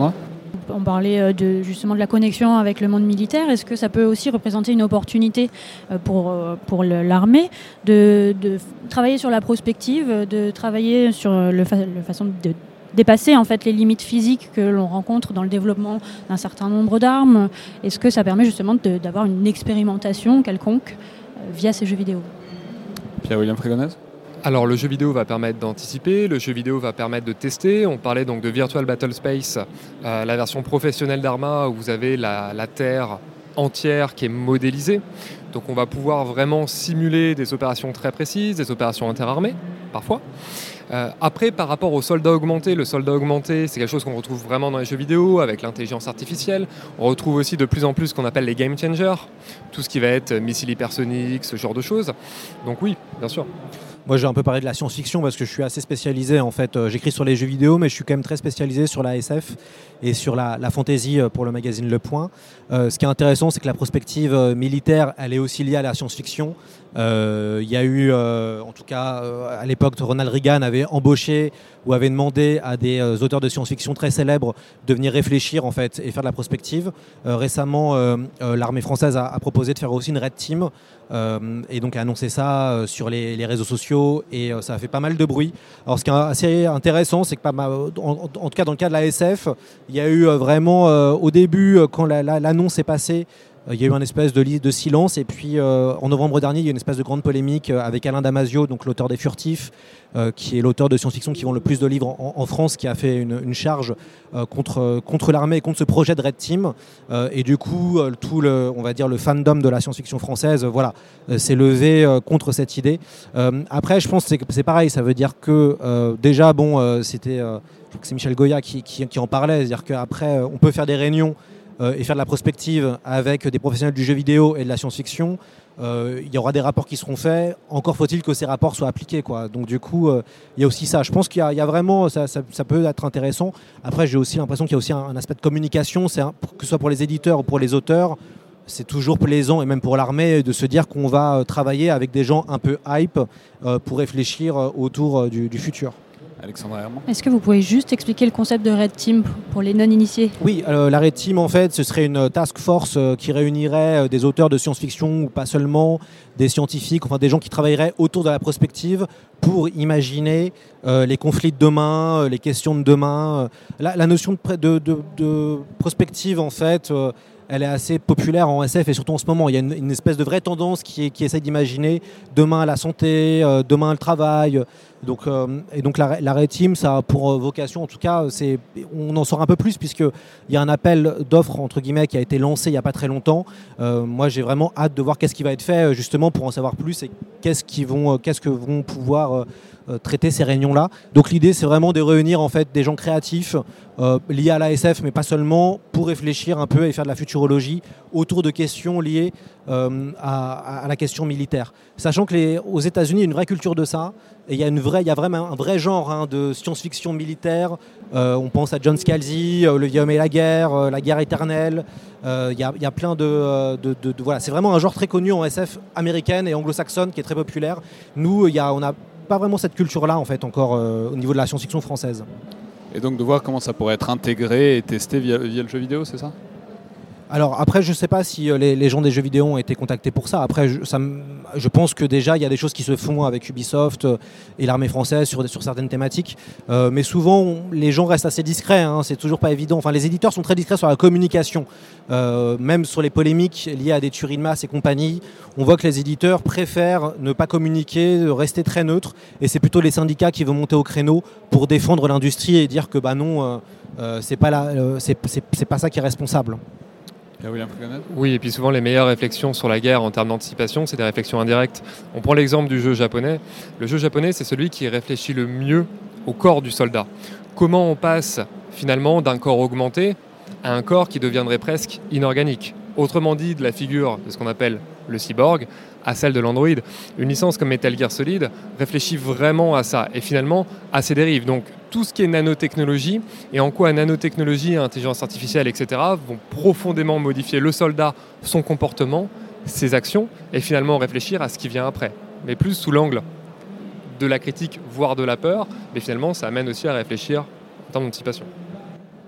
On parlait de, justement de la connexion avec le monde militaire. Est-ce que ça peut aussi représenter une opportunité pour, pour l'armée de, de travailler sur la prospective, de travailler sur le fa- la façon de dépasser en fait, les limites physiques que l'on rencontre dans le développement d'un certain nombre d'armes? Est-ce que ça permet justement de, d'avoir une expérimentation quelconque via ces jeux vidéo? Pierre-William Frégonez ? Alors le jeu vidéo va permettre d'anticiper, le jeu vidéo va permettre de tester. On parlait donc de Virtual Battle Space, euh, la version professionnelle d'Arma où vous avez la, la Terre entière qui est modélisée. Donc on va pouvoir vraiment simuler des opérations très précises, des opérations interarmées parfois. Euh, après, par rapport au soldat augmenté, le soldat augmenté, c'est quelque chose qu'on retrouve vraiment dans les jeux vidéo avec l'intelligence artificielle. On retrouve aussi de plus en plus ce qu'on appelle les game changers, tout ce qui va être missiles hypersoniques, ce genre de choses. Donc oui, bien sûr. Moi, j'ai un peu parlé de la science-fiction parce que je suis assez spécialisé. En fait, euh, j'écris sur les jeux vidéo, mais je suis quand même très spécialisé sur la S F et sur la, la fantasy pour le magazine Le Point. Euh, ce qui est intéressant, c'est que la prospective euh, militaire, elle est aussi liée à la science-fiction. Il euh, y a eu, euh, en tout cas, euh, à l'époque, Ronald Reagan avait embauché ou avait demandé à des euh, auteurs de science-fiction très célèbres de venir réfléchir en fait et faire de la prospective. Euh, récemment, euh, euh, l'armée française a, a proposé de faire aussi une Red Team. Euh, et donc a annoncé ça euh, sur les, les réseaux sociaux et euh, ça a fait pas mal de bruit. Alors ce qui est assez intéressant, c'est que pas mal, en, en tout cas dans le cas de la S F, il y a eu euh, vraiment euh, au début euh, quand la, la, l'annonce est passée, il y a eu une espèce de, de silence et puis euh, en novembre dernier il y a eu une espèce de grande polémique avec Alain Damasio, donc l'auteur des Furtifs, euh, qui est l'auteur de science-fiction qui vend le plus de livres en, en France, qui a fait une, une charge euh, contre, contre l'armée et contre ce projet de Red Team. Euh, et du coup, euh, tout le, on va dire, le fandom de la science-fiction française euh, voilà, euh, s'est levé euh, contre cette idée. Euh, après, je pense que c'est, c'est pareil, ça veut dire que euh, déjà, bon, euh, c'était, euh, je crois que c'est Michel Goya qui, qui, qui en parlait, c'est-à-dire qu'après, euh, on peut faire des réunions Euh, et faire de la prospective avec des professionnels du jeu vidéo et de la science-fiction, euh, il y aura des rapports qui seront faits. Encore faut-il que ces rapports soient appliqués, quoi. Donc du coup, euh, il y a aussi ça. Je pense qu'il y a, il y a vraiment, ça, ça, ça peut être intéressant. Après, j'ai aussi l'impression qu'il y a aussi un, un aspect de communication, c'est un, que ce soit pour les éditeurs ou pour les auteurs. C'est toujours plaisant, et même pour l'armée, de se dire qu'on va travailler avec des gens un peu hype euh, pour réfléchir autour du, du futur. Alexandra Herman. Est-ce que vous pouvez juste expliquer le concept de Red Team pour les non-initiés ? Oui, euh, la Red Team, en fait, ce serait une task force euh, qui réunirait euh, des auteurs de science-fiction, ou pas seulement, des scientifiques, enfin des gens qui travailleraient autour de la prospective pour imaginer euh, les conflits de demain, euh, les questions de demain. La, la notion de, de, de, de prospective, en fait, euh, elle est assez populaire en S F et surtout en ce moment. Il y a une, une espèce de vraie tendance qui, est, qui essaie d'imaginer demain la santé, euh, demain le travail. Donc, euh, et donc la, la Red Team, ça a pour euh, vocation, en tout cas, c'est, on en sort un peu plus puisqu'il y a un appel d'offres entre guillemets qui a été lancé il n'y a pas très longtemps. Euh, moi, j'ai vraiment hâte de voir qu'est-ce qui va être fait justement pour en savoir plus et qu'est-ce, qu'ils vont, qu'est-ce que vont pouvoir euh, euh, traiter ces réunions-là. Donc l'idée, c'est vraiment de réunir en fait, des gens créatifs euh, liés à l'A S F, mais pas seulement, pour réfléchir un peu et faire de la futurologie autour de questions liées euh, à, à la question militaire. Sachant qu'aux États-Unis, il y a une vraie culture de ça. Et il y a, une vraie, il y a vraiment un vrai genre hein, de science-fiction militaire. Euh, on pense à John Scalzi, euh, Le vieil homme et la guerre, euh, La guerre éternelle. Euh, il y, a, il y a plein de, de, de, de... Voilà, c'est vraiment un genre très connu en S F américaine et anglo-saxonne qui est très populaire. Nous, il y a, on n'a pas vraiment cette culture-là en fait encore euh, au niveau de la science-fiction française. Et donc de voir comment ça pourrait être intégré et testé via, via le jeu vidéo, c'est ça ? Alors après, je ne sais pas si les, les gens des jeux vidéo ont été contactés pour ça. Après, je, ça, je pense que déjà, il y a des choses qui se font avec Ubisoft et l'armée française sur, sur certaines thématiques. Euh, mais souvent, on, les gens restent assez discrets. Hein, c'est toujours pas évident. Enfin, les éditeurs sont très discrets sur la communication. Euh, même sur les polémiques liées à des tueries de masse et compagnie, on voit que les éditeurs préfèrent ne pas communiquer, rester très neutres. Et c'est plutôt les syndicats qui vont monter au créneau pour défendre l'industrie et dire que bah non, euh, euh, c'est pas, la, euh, c'est, c'est, c'est pas ça qui est responsable. Oui, et puis souvent les meilleures réflexions sur la guerre en termes d'anticipation, c'est des réflexions indirectes. On prend l'exemple du jeu japonais. Le jeu japonais, c'est celui qui réfléchit le mieux au corps du soldat. Comment on passe finalement d'un corps augmenté à un corps qui deviendrait presque inorganique. Autrement dit, de la figure de ce qu'on appelle le cyborg à celle de l'androïde. Une licence comme Metal Gear Solid réfléchit vraiment à ça et finalement à ses dérives. Donc tout ce qui est nanotechnologie et en quoi nanotechnologie, intelligence artificielle, et cetera vont profondément modifier le soldat, son comportement, ses actions et finalement réfléchir à ce qui vient après. Mais plus sous l'angle de la critique, voire de la peur, mais finalement ça amène aussi à réfléchir en termes d'anticipation. Alexandra ?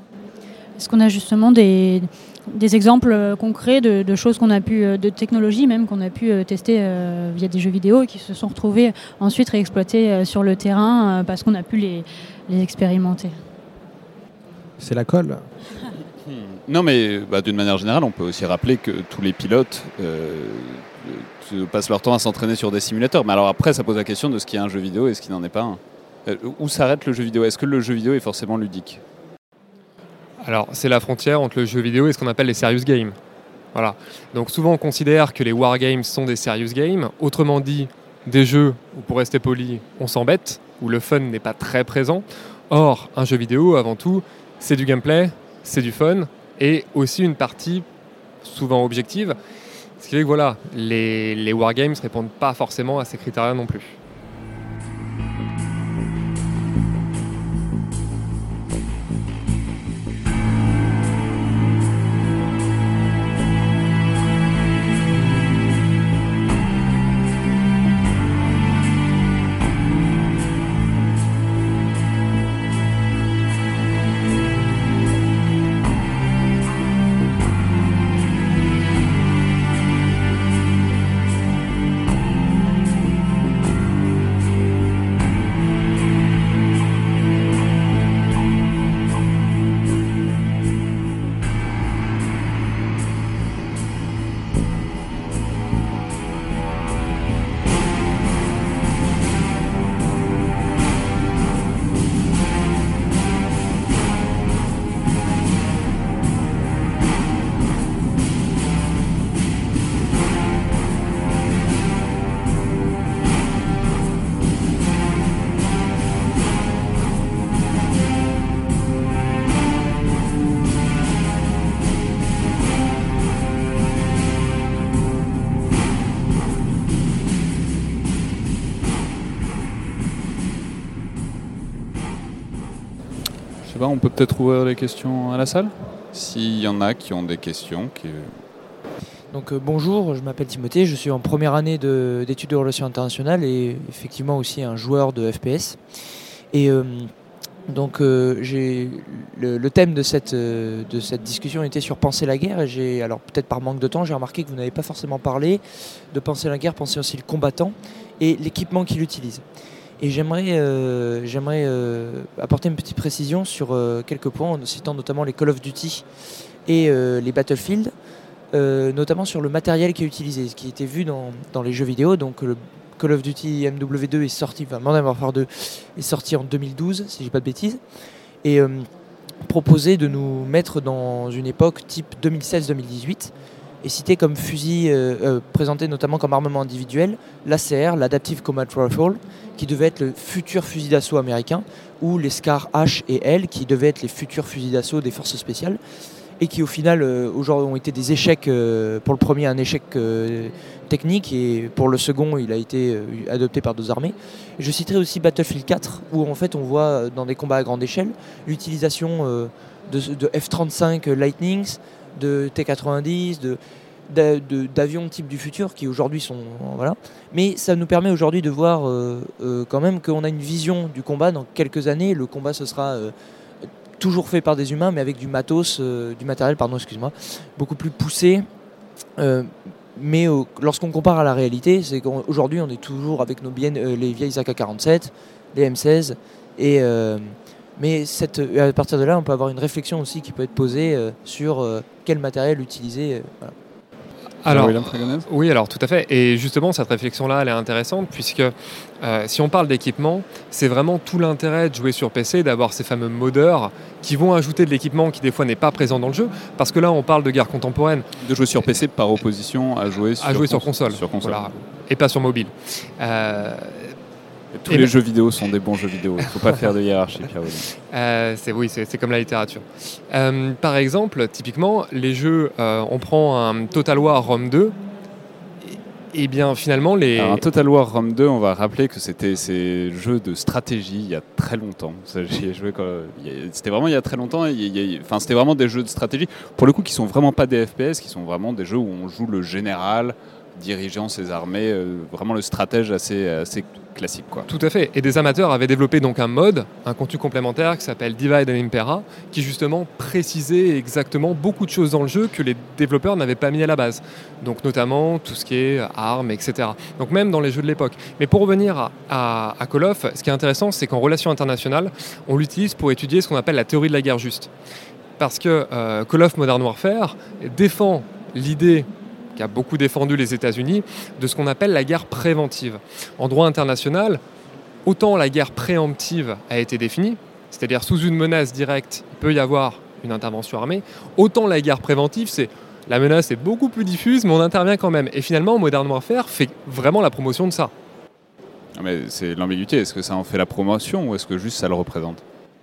Est-ce qu'on a justement des, des exemples concrets de, de choses qu'on a pu, de technologies même qu'on a pu tester euh, via des jeux vidéo et qui se sont retrouvées ensuite réexploitées euh, sur le terrain euh, parce qu'on a pu les, les expérimenter ? C'est la colle. Non, mais bah, d'une manière générale, on peut aussi rappeler que tous les pilotes euh, passent leur temps à s'entraîner sur des simulateurs. Mais alors après, ça pose la question de ce qui est un jeu vidéo et ce qui n'en est pas un. Euh, où s'arrête le jeu vidéo ? Est-ce que le jeu vidéo est forcément ludique ? Alors, c'est la frontière entre le jeu vidéo et ce qu'on appelle les serious games. Voilà. Donc souvent, on considère que les wargames sont des serious games. Autrement dit, des jeux où, pour rester poli, on s'embête, où le fun n'est pas très présent. Or, un jeu vidéo, avant tout, c'est du gameplay, c'est du fun, et aussi une partie souvent objective. Ce qui fait que voilà, les, les wargames ne répondent pas forcément à ces critères-là non plus. On peut peut-être ouvrir les questions à la salle, s'il y en a qui ont des questions. Qui... Donc euh, bonjour, je m'appelle Timothée, je suis en première année de, d'études de relations internationales et effectivement aussi un joueur de F P S. Et euh, donc euh, j'ai le, le thème de cette, euh, de cette discussion était sur penser la guerre. Et j'ai, alors peut-être par manque de temps, j'ai remarqué que vous n'avez pas forcément parlé de penser la guerre, penser aussi le combattant et l'équipement qu'il utilise. Et j'aimerais, euh, j'aimerais euh, apporter une petite précision sur euh, quelques points, en citant notamment les Call of Duty et euh, les Battlefield, euh, notamment sur le matériel qui est utilisé, ce qui était vu dans, dans les jeux vidéo. Donc le Call of Duty M W deux est sorti, enfin Modern Warfare deux est sorti en deux mille douze, si je dis pas de bêtises, et euh, proposait de nous mettre dans une époque type deux mille seize deux mille dix-huit, est cité comme fusil euh, euh, présenté notamment comme armement individuel, l'A C R, l'Adaptive Combat Rifle, qui devait être le futur fusil d'assaut américain, ou les Scar H et L, qui devaient être les futurs fusils d'assaut des forces spéciales, et qui au final euh, aujourd'hui ont été des échecs. Euh, pour le premier, un échec euh, technique, et pour le second, il a été euh, adopté par deux armées. Je citerai aussi Battlefield quatre, où en fait on voit dans des combats à grande échelle l'utilisation euh, de, de F trente-cinq Lightnings, de T quatre-vingt-dix, de, de, de, d'avions type du futur qui aujourd'hui sont... Voilà. Mais ça nous permet aujourd'hui de voir euh, euh, quand même qu'on a une vision du combat. Dans quelques années, le combat ce sera euh, toujours fait par des humains, mais avec du matos, euh, du matériel, pardon, excuse-moi, beaucoup plus poussé. Euh, mais euh, lorsqu'on compare à la réalité, c'est qu'aujourd'hui on est toujours avec nos bien, euh, les vieilles A K quarante-sept, les M seize, et... Euh, Mais cette, à partir de là, on peut avoir une réflexion aussi qui peut être posée euh, sur euh, quel matériel utiliser. Euh, voilà. Alors, oui, alors tout à fait. Et justement, cette réflexion-là, elle est intéressante puisque euh, si on parle d'équipement, c'est vraiment tout l'intérêt de jouer sur P C, d'avoir ces fameux modeurs qui vont ajouter de l'équipement qui des fois n'est pas présent dans le jeu, parce que là, on parle de guerre contemporaine. De jouer sur P C par opposition à jouer sur, à jouer cons- sur console, sur console. Voilà. Et pas sur mobile. Euh, Tous les jeux vidéo sont des bons jeux vidéo. Il ne faut pas faire de hiérarchie, Pierre. Euh, c'est, oui, c'est, c'est comme la littérature. Euh, par exemple, typiquement, les jeux, euh, on prend un Total War Rome deux, et, et bien finalement les... Alors, un Total War Rome deux, on va rappeler que c'était ces jeux de stratégie il y a très longtemps. Ça, j'y ai joué quand... C'était vraiment il y a très longtemps. Il y a... Enfin, c'était vraiment des jeux de stratégie, pour le coup, qui sont vraiment pas des F P S, qui sont vraiment des jeux où on joue le général dirigeant ses armées, euh, vraiment le stratège assez, assez classique, quoi. Tout à fait. Et des amateurs avaient développé donc un mode, un contenu complémentaire qui s'appelle Divide and Impera, qui justement précisait exactement beaucoup de choses dans le jeu que les développeurs n'avaient pas mis à la base. Donc notamment tout ce qui est armes, et cetera. Donc même dans les jeux de l'époque. Mais pour revenir à, à, à Call of, ce qui est intéressant, c'est qu'en relations internationales, on l'utilise pour étudier ce qu'on appelle la théorie de la guerre juste. Parce que euh, Call of Modern Warfare défend l'idée qui a beaucoup défendu les États-Unis, de ce qu'on appelle la guerre préventive. En droit international, autant la guerre préemptive a été définie, c'est-à-dire sous une menace directe, il peut y avoir une intervention armée, autant la guerre préventive, c'est la menace est beaucoup plus diffuse, mais on intervient quand même. Et finalement, Modern Warfare fait vraiment la promotion de ça. Mais c'est l'ambiguïté, est-ce que ça en fait la promotion ou est-ce que juste ça le représente ?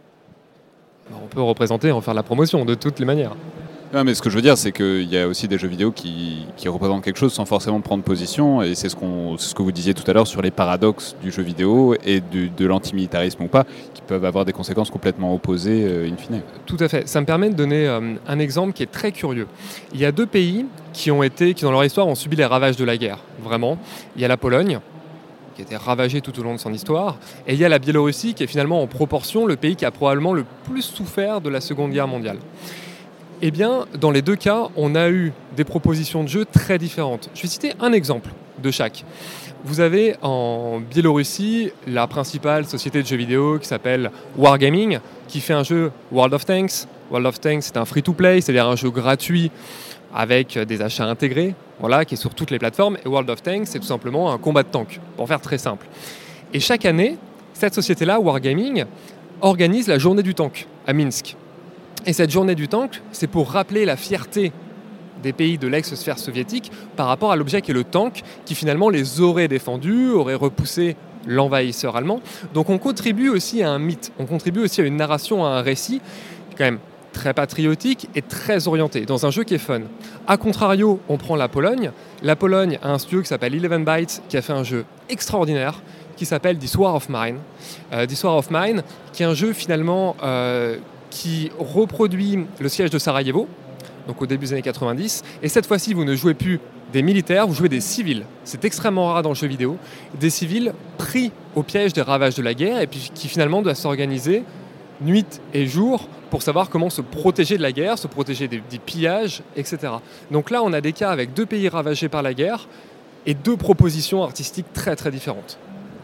On peut représenter et en faire la promotion, de toutes les manières. Non, mais ce que je veux dire, c'est qu'il y a aussi des jeux vidéo qui, qui représentent quelque chose sans forcément prendre position, et c'est ce, qu'on, c'est ce que vous disiez tout à l'heure sur les paradoxes du jeu vidéo et du, de l'antimilitarisme ou pas, qui peuvent avoir des conséquences complètement opposées euh, in fine. Tout à fait. Ça me permet de donner euh, un exemple qui est très curieux. Il y a deux pays qui ont été, qui dans leur histoire ont subi les ravages de la guerre, vraiment. Il y a la Pologne, qui a été ravagée tout au long de son histoire, et il y a la Biélorussie, qui est finalement en proportion le pays qui a probablement le plus souffert de la Seconde Guerre mondiale. Eh bien, dans les deux cas, on a eu des propositions de jeux très différentes. Je vais citer un exemple de chaque. Vous avez en Biélorussie la principale société de jeux vidéo qui s'appelle Wargaming, qui fait un jeu World of Tanks. World of Tanks, c'est un free-to-play, c'est-à-dire un jeu gratuit avec des achats intégrés, voilà, qui est sur toutes les plateformes. Et World of Tanks, c'est tout simplement un combat de tank, pour faire très simple. Et chaque année, cette société-là, Wargaming, organise la journée du tank à Minsk. Et cette journée du tank, c'est pour rappeler la fierté des pays de l'ex-sphère soviétique par rapport à l'objet qui est le tank, qui finalement les aurait défendus, aurait repoussé l'envahisseur allemand. Donc on contribue aussi à un mythe, on contribue aussi à une narration, à un récit, quand même très patriotique et très orienté, dans un jeu qui est fun. A contrario, on prend la Pologne. La Pologne a un studio qui s'appelle Eleven Bytes, qui a fait un jeu extraordinaire, qui s'appelle This War of Mine. Euh, This War of Mine, qui est un jeu finalement... Euh, qui reproduit le siège de Sarajevo, donc au début des années quatre-vingt-dix, et cette fois-ci, vous ne jouez plus des militaires, vous jouez des civils. C'est extrêmement rare dans le jeu vidéo. Des civils pris au piège des ravages de la guerre, et puis qui finalement doivent s'organiser nuit et jour pour savoir comment se protéger de la guerre, se protéger des, des pillages, et cetera. Donc là, on a des cas avec deux pays ravagés par la guerre, et deux propositions artistiques très très différentes.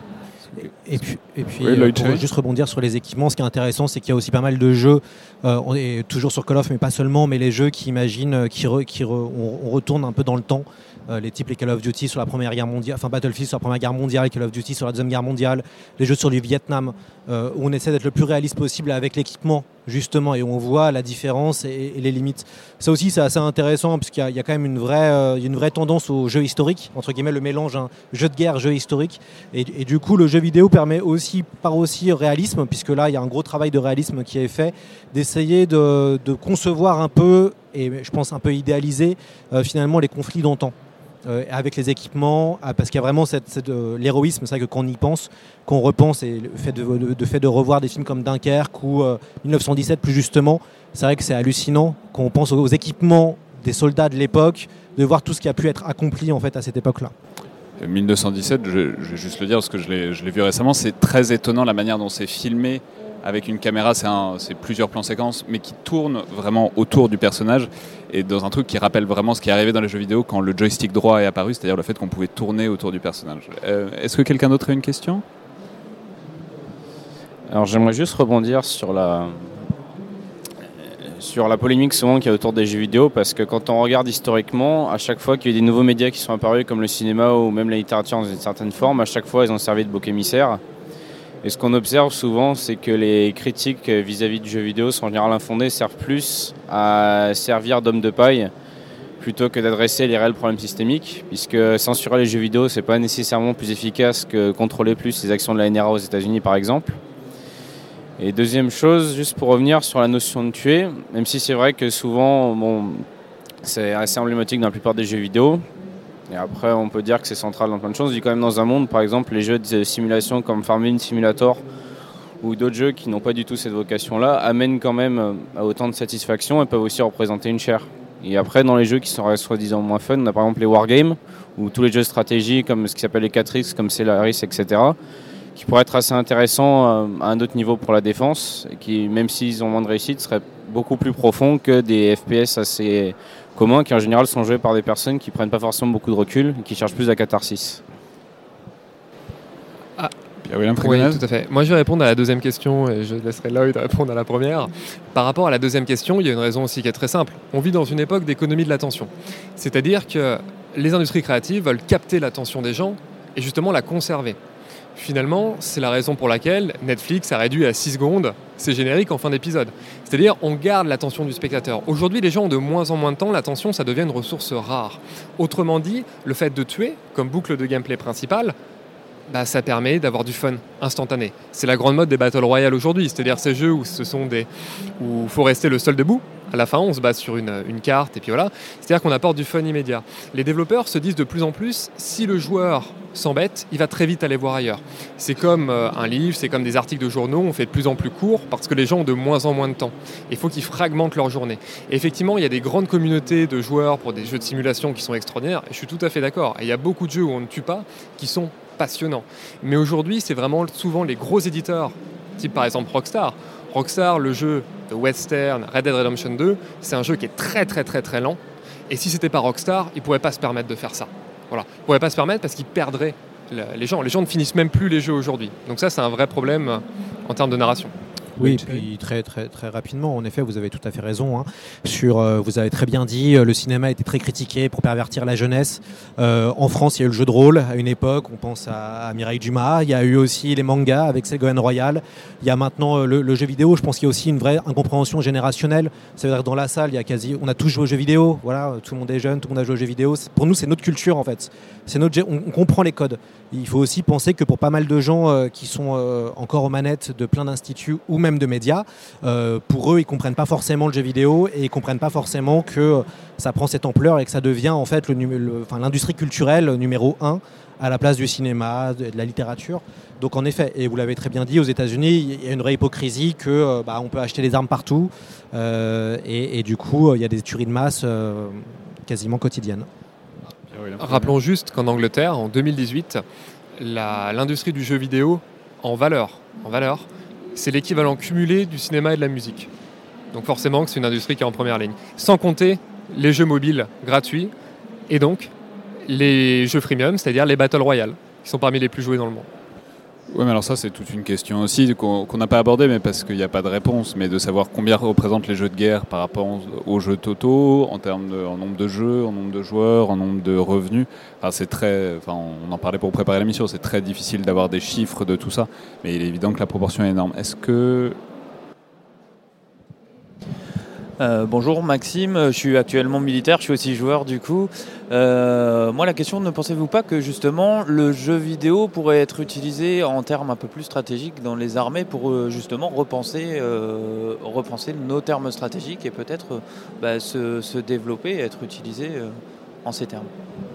Et puis, et puis oui, euh, pour juste rebondir sur les équipements, ce qui est intéressant, c'est qu'il y a aussi pas mal de jeux, euh, on est toujours sur Call of, mais pas seulement, mais les jeux qui imaginent, qui, re, qui re, on, on retourne un peu dans le temps, euh, les types les Call of Duty sur la Première Guerre mondiale, enfin Battlefield sur la Première Guerre mondiale, Call of Duty sur la Deuxième Guerre mondiale, les jeux sur du Vietnam, euh, où on essaie d'être le plus réaliste possible avec l'équipement justement, et on voit la différence et, et les limites. Ça aussi, c'est assez intéressant, parce qu'il y a, il y a quand même une vraie, euh, une vraie tendance au jeu historique, entre guillemets, le mélange hein, jeu de guerre, jeu historique. Et, et du coup, le jeu vidéo permet aussi, par aussi réalisme, puisque là, il y a un gros travail de réalisme qui est fait, d'essayer de, de concevoir un peu, et je pense un peu idéaliser, euh, finalement, les conflits d'antan. Euh, avec les équipements, ah, parce qu'il y a vraiment cette, cette, euh, l'héroïsme, c'est vrai que quand on y pense, qu'on repense, et le fait de, de, de fait de revoir des films comme Dunkerque ou euh, dix-neuf cent dix-sept plus justement, c'est vrai que c'est hallucinant quand on pense aux, aux équipements des soldats de l'époque, de voir tout ce qui a pu être accompli en fait à cette époque-là. dix-neuf cent dix-sept, je, je vais juste le dire parce que je l'ai, je l'ai vu récemment, c'est très étonnant la manière dont c'est filmé. Avec une caméra, c'est, un, c'est plusieurs plans séquences, mais qui tournent vraiment autour du personnage, et dans un truc qui rappelle vraiment ce qui est arrivé dans les jeux vidéo quand le joystick droit est apparu, c'est-à-dire le fait qu'on pouvait tourner autour du personnage. Euh, est-ce que quelqu'un d'autre a une question ? Alors j'aimerais juste rebondir sur la, sur la polémique souvent qu'il y a autour des jeux vidéo, parce que quand on regarde historiquement, à chaque fois qu'il y a des nouveaux médias qui sont apparus, comme le cinéma ou même la littérature dans une certaine forme, à chaque fois ils ont servi de bouc émissaire. Et ce qu'on observe souvent, c'est que les critiques vis-à-vis du jeu vidéo sont en général infondées, servent plus à servir d'homme de paille plutôt que d'adresser les réels problèmes systémiques, puisque censurer les jeux vidéo, c'est pas nécessairement plus efficace que contrôler plus les actions de la N R A aux États-Unis par exemple. Et deuxième chose, juste pour revenir sur la notion de tuer, même si c'est vrai que souvent, bon, c'est assez emblématique dans la plupart des jeux vidéo. Et après, on peut dire que c'est central dans plein de choses. On vit quand même dans un monde, par exemple, les jeux de simulation comme Farming Simulator ou d'autres jeux qui n'ont pas du tout cette vocation-là amènent quand même à autant de satisfaction et peuvent aussi représenter une chair. Et après, dans les jeux qui sont soi-disant moins fun, on a par exemple les wargames ou tous les jeux de stratégie comme ce qui s'appelle les quatre X, comme Stellaris, et cetera, qui pourraient être assez intéressants à un autre niveau pour la défense et qui, même s'ils ont moins de réussite, seraient beaucoup plus profonds que des F P S assez communs qui en général sont joués par des personnes qui prennent pas forcément beaucoup de recul et qui cherchent plus la catharsis. Ah, Pierre-William oui, Frégonaz. tout à fait. Moi, je vais répondre à la deuxième question et je laisserai Lloyd répondre à la première. Par rapport à la deuxième question, il y a une raison aussi qui est très simple. On vit dans une époque d'économie de l'attention. C'est-à-dire que les industries créatives veulent capter l'attention des gens et justement la conserver. Finalement, c'est la raison pour laquelle Netflix a réduit à six secondes ses génériques en fin d'épisode. C'est-à-dire, on garde l'attention du spectateur. Aujourd'hui, les gens ont de moins en moins de temps, l'attention, ça devient une ressource rare. Autrement dit, le fait de tuer, comme boucle de gameplay principale, bah, ça permet d'avoir du fun instantané. C'est la grande mode des Battle Royale aujourd'hui, c'est-à-dire ces jeux où ce sont des où il faut rester le seul debout. À la fin, on se base sur une, une carte et puis voilà. C'est-à-dire qu'on apporte du fun immédiat. Les développeurs se disent de plus en plus, si le joueur s'embête, il va très vite aller voir ailleurs. C'est comme euh, un livre, c'est comme des articles de journaux, on fait de plus en plus court parce que les gens ont de moins en moins de temps. Il faut qu'ils fragmentent leur journée. Et effectivement, il y a des grandes communautés de joueurs pour des jeux de simulation qui sont extraordinaires. Et je suis tout à fait d'accord. Et il y a beaucoup de jeux où on ne tue pas qui sont passionnants. Mais aujourd'hui, c'est vraiment souvent les gros éditeurs, type par exemple Rockstar. Rockstar, le jeu de western Red Dead Redemption deux, c'est un jeu qui est très très très très lent. Et si c'était pas Rockstar, ils ne pourraient pas se permettre de faire ça. Voilà. Ils ne pourraient pas se permettre parce qu'ils perdraient les gens. Les gens ne finissent même plus les jeux aujourd'hui. Donc ça, c'est un vrai problème en termes de narration. Oui, puis très, très, très rapidement, en effet, vous avez tout à fait raison. Hein. Sur, euh, vous avez très bien dit, euh, le cinéma a été très critiqué pour pervertir la jeunesse. Euh, en France, il y a eu le jeu de rôle à une époque, on pense à, à Mireille Dumas. Il y a eu aussi les mangas avec Ségolène Royal. Il y a maintenant euh, le, le jeu vidéo. Je pense qu'il y a aussi une vraie incompréhension générationnelle. Ça veut dire que dans la salle, il y a quasi, on a tous joué aux jeux vidéo. Voilà, tout le monde est jeune, tout le monde a joué aux jeux vidéo. Pour nous, c'est notre culture en fait. C'est notre, on, on comprend les codes. Il faut aussi penser que pour pas mal de gens euh, qui sont euh, encore aux manettes de plein d'instituts ou même de médias, euh, pour eux, ils comprennent pas forcément le jeu vidéo et ils comprennent pas forcément que ça prend cette ampleur et que ça devient en fait le, le, enfin, l'industrie culturelle numéro un à la place du cinéma, de, de la littérature. Donc en effet, et vous l'avez très bien dit, aux États-Unis, il y a une vraie hypocrisie que euh, bah, on peut acheter des armes partout euh, et, et du coup, il y a des tueries de masse euh, quasiment quotidiennes. Rappelons juste qu'en Angleterre, en deux mille dix-huit, la, l'industrie du jeu vidéo en valeur, en valeur, c'est l'équivalent cumulé du cinéma et de la musique. Donc forcément, c'est une industrie qui est en première ligne. Sans compter les jeux mobiles gratuits et donc les jeux freemium, c'est-à-dire les Battle Royale, qui sont parmi les plus joués dans le monde. Oui, mais alors ça, c'est toute une question aussi qu'on qu'on n'a pas abordée, mais parce qu'il n'y a pas de réponse, mais de savoir combien représentent les jeux de guerre par rapport aux jeux totaux, en termes de en nombre de jeux, en nombre de joueurs, en nombre de revenus. Enfin, c'est très, enfin, on en parlait pour préparer l'émission, c'est très difficile d'avoir des chiffres de tout ça, mais il est évident que la proportion est énorme. Est-ce que Euh, bonjour Maxime, je suis actuellement militaire, je suis aussi joueur du coup. Euh, moi la question, ne pensez-vous pas que justement le jeu vidéo pourrait être utilisé en termes un peu plus stratégiques dans les armées pour euh, justement repenser, euh, repenser nos termes stratégiques et peut-être euh, bah, se, se développer et être utilisé euh, en ces termes?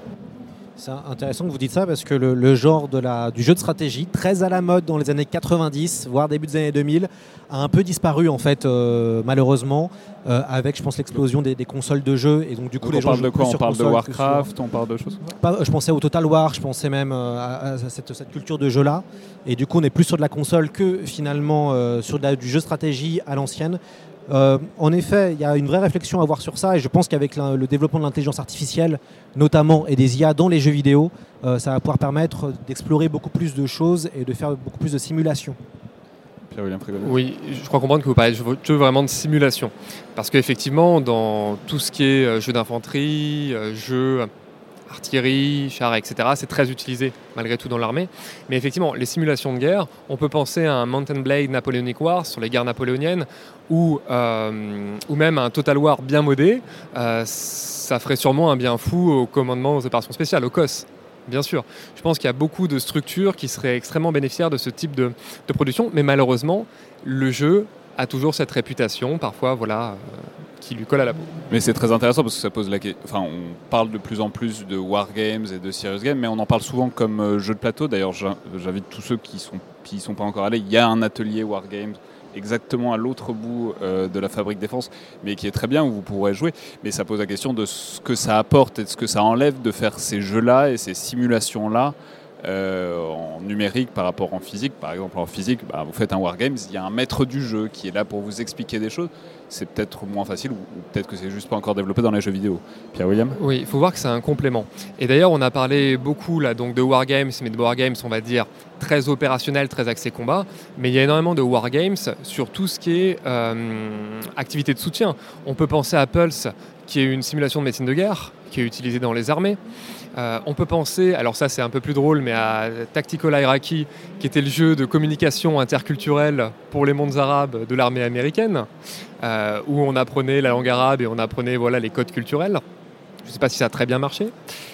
C'est intéressant que vous dites ça parce que le, le genre de la, du jeu de stratégie, très à la mode dans les années quatre-vingt-dix, voire début des années deux mille, a un peu disparu en fait, euh, malheureusement, euh, avec je pense l'explosion des, des consoles de jeux. Et donc du coup donc les on gens parle de quoi? On parle de Warcraft, sur... on parle de choses comme ça? Pas, je pensais au Total War, je pensais même euh, à, à cette, cette culture de jeu-là. Et du coup on est plus sur de la console que finalement euh, sur de la, du jeu stratégie à l'ancienne. Euh, en effet, il y a une vraie réflexion à avoir sur ça et je pense qu'avec la, le développement de l'intelligence artificielle notamment et des I A dans les jeux vidéo, euh, ça va pouvoir permettre d'explorer beaucoup plus de choses et de faire beaucoup plus de simulations. Pierre-William Frégonnet. Oui, je crois comprendre que vous parlez de jeu vraiment de simulation. Parce qu'effectivement, dans tout ce qui est jeu d'infanterie, jeu artillerie, chars, et cetera, c'est très utilisé malgré tout dans l'armée. Mais effectivement, les simulations de guerre, on peut penser à un Mount and Blade Napoleonic War sur les guerres napoléoniennes ou, euh, ou même un Total War bien modé. Euh, ça ferait sûrement un bien fou au commandement aux opérations spéciales, au C O S. Bien sûr. Je pense qu'il y a beaucoup de structures qui seraient extrêmement bénéficiaires de ce type de, de production. Mais malheureusement, le jeu a toujours cette réputation, parfois, voilà, euh, qui lui colle à la peau. Mais c'est très intéressant parce que ça pose la question. Enfin, on parle de plus en plus de wargames et de serious games, mais on en parle souvent comme euh, jeu de plateau. D'ailleurs, j'invite tous ceux qui sont qui sont pas encore allés. Il y a un atelier wargames exactement à l'autre bout euh, de la Fabrique Défense, mais qui est très bien, où vous pourrez jouer. Mais ça pose la question de ce que ça apporte et de ce que ça enlève de faire ces jeux-là et ces simulations-là euh, en numérique par rapport en physique. Par exemple, en physique, bah, vous faites un wargames, il y a un maître du jeu qui est là pour vous expliquer des choses. C'est peut-être moins facile ou, ou peut-être que c'est juste pas encore développé dans les jeux vidéo. Pierre-William ? Oui, il faut voir que c'est un complément. Et d'ailleurs, on a parlé beaucoup là, donc de wargames, mais de wargames, on va dire, très opérationnels, très axés combat. Mais il y a énormément de wargames sur tout ce qui est euh, activité de soutien. On peut penser à Pulse, qui est une simulation de médecine de guerre, qui est utilisée dans les armées. Euh, on peut penser, alors ça c'est un peu plus drôle, mais à Tactical Iraqi, qui était le jeu de communication interculturelle pour les mondes arabes de l'armée américaine, euh, où on apprenait la langue arabe et on apprenait voilà, les codes culturels. Je ne sais pas si ça a très bien marché.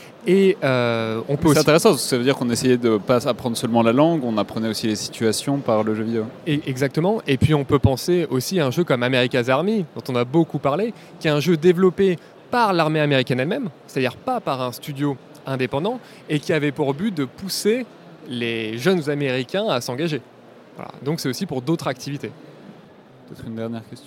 Et euh, on peut c'est aussi... intéressant, ça veut dire qu'on essayait de ne pas apprendre seulement la langue, on apprenait aussi les situations par le jeu vidéo. Et exactement, et puis on peut penser aussi à un jeu comme America's Army, dont on a beaucoup parlé, qui est un jeu développé par l'armée américaine elle-même, c'est-à-dire pas par un studio indépendant, et qui avait pour but de pousser les jeunes Américains à s'engager. Voilà. Donc c'est aussi pour d'autres activités. Peut-être une dernière question ?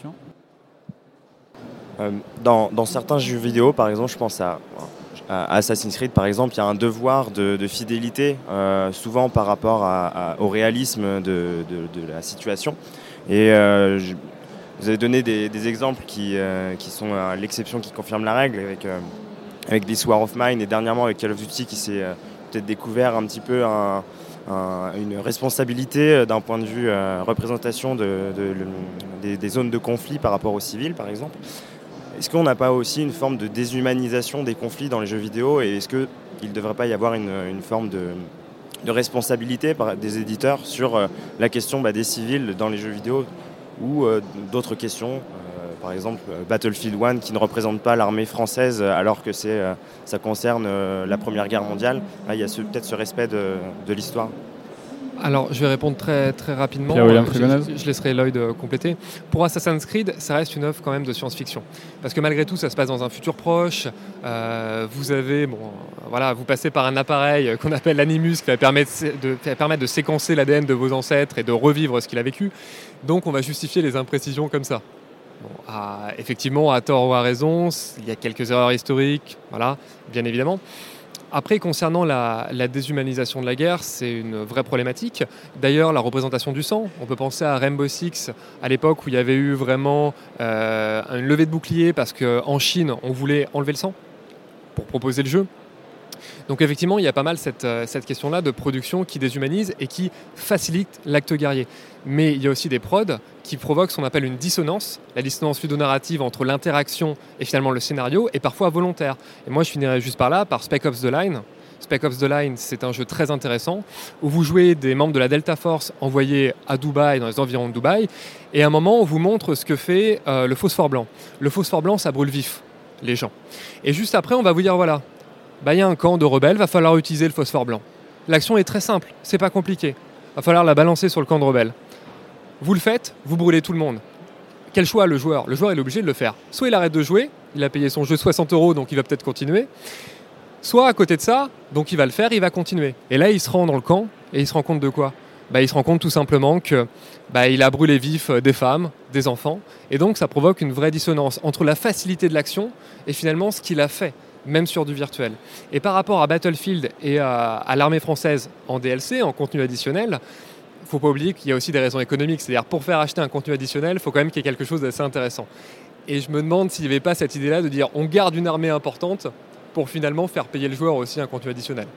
euh, dans, dans certains jeux vidéo, par exemple, je pense à, à Assassin's Creed, par exemple, il y a un devoir de, de fidélité, euh, souvent par rapport à, à, au réalisme de, de, de la situation. Et euh, je, vous avez donné des, des exemples qui, euh, qui sont euh, l'exception qui confirme la règle, avec... Euh, avec This War of Mine et dernièrement avec Call of Duty qui s'est euh, peut-être découvert un petit peu un, un, une responsabilité d'un point de vue euh, représentation de, de, de, des, des zones de conflit par rapport aux civils par exemple. Est-ce qu'on n'a pas aussi une forme de déshumanisation des conflits dans les jeux vidéo et est-ce qu'il ne devrait pas y avoir une, une forme de, de responsabilité par, des éditeurs sur euh, la question bah, des civils dans les jeux vidéo ou euh, d'autres questions par exemple, Battlefield un qui ne représente pas l'armée française alors que c'est, euh, ça concerne euh, la Première Guerre mondiale. Là, il y a ce, peut-être ce respect de, de l'histoire. Alors, je vais répondre très, très rapidement. Je, je laisserai Lloyd compléter. Pour Assassin's Creed, ça reste une œuvre quand même de science-fiction. Parce que malgré tout, ça se passe dans un futur proche. Euh, vous avez, bon, voilà, vous passez par un appareil qu'on appelle l'Animus qui va permettre de, permettre de séquencer l'A D N de vos ancêtres et de revivre ce qu'il a vécu. Donc, on va justifier les imprécisions comme ça. Bon, à, effectivement, à tort ou à raison, il y a quelques erreurs historiques, voilà, bien évidemment. Après, concernant la, la déshumanisation de la guerre, c'est une vraie problématique. D'ailleurs, la représentation du sang, on peut penser à Rainbow Six, à l'époque où il y avait eu vraiment euh, une levée de bouclier parce qu'en Chine, on voulait enlever le sang pour proposer le jeu. Donc effectivement, il y a pas mal cette, cette question-là de production qui déshumanise et qui facilite l'acte guerrier. Mais il y a aussi des prods qui provoquent ce qu'on appelle une dissonance, la dissonance ludonarrative entre l'interaction et finalement le scénario, est parfois volontaire. Et moi, je finirais juste par là, par Spec Ops The Line, Spec Ops The Line, c'est un jeu très intéressant où vous jouez des membres de la Delta Force envoyés à Dubaï, dans les environs de Dubaï, et à un moment, on vous montre ce que fait euh, le phosphore blanc. Le phosphore blanc, ça brûle vif les gens. Et juste après, on va vous dire, voilà, bah, y a un camp de rebelles, va falloir utiliser le phosphore blanc. L'action est très simple, c'est pas compliqué. Va falloir la balancer sur le camp de rebelles. Vous le faites, vous brûlez tout le monde. Quel choix le joueur ? Le joueur est obligé de le faire. Soit il arrête de jouer, il a payé son jeu soixante euros, donc il va peut-être continuer. Soit à côté de ça, donc il va le faire, il va continuer. Et là, il se rend dans le camp, et il se rend compte de quoi ? Bah, il se rend compte tout simplement que bah, il a brûlé vif des femmes, des enfants, et donc ça provoque une vraie dissonance entre la facilité de l'action et finalement ce qu'il a fait, même sur du virtuel. Et par rapport à Battlefield et à, à l'armée française en D L C, en contenu additionnel, il ne faut pas oublier qu'il y a aussi des raisons économiques, c'est-à-dire pour faire acheter un contenu additionnel, il faut quand même qu'il y ait quelque chose d'assez intéressant. Et je me demande s'il n'y avait pas cette idée-là de dire on garde une armée importante pour finalement faire payer le joueur aussi un contenu additionnel.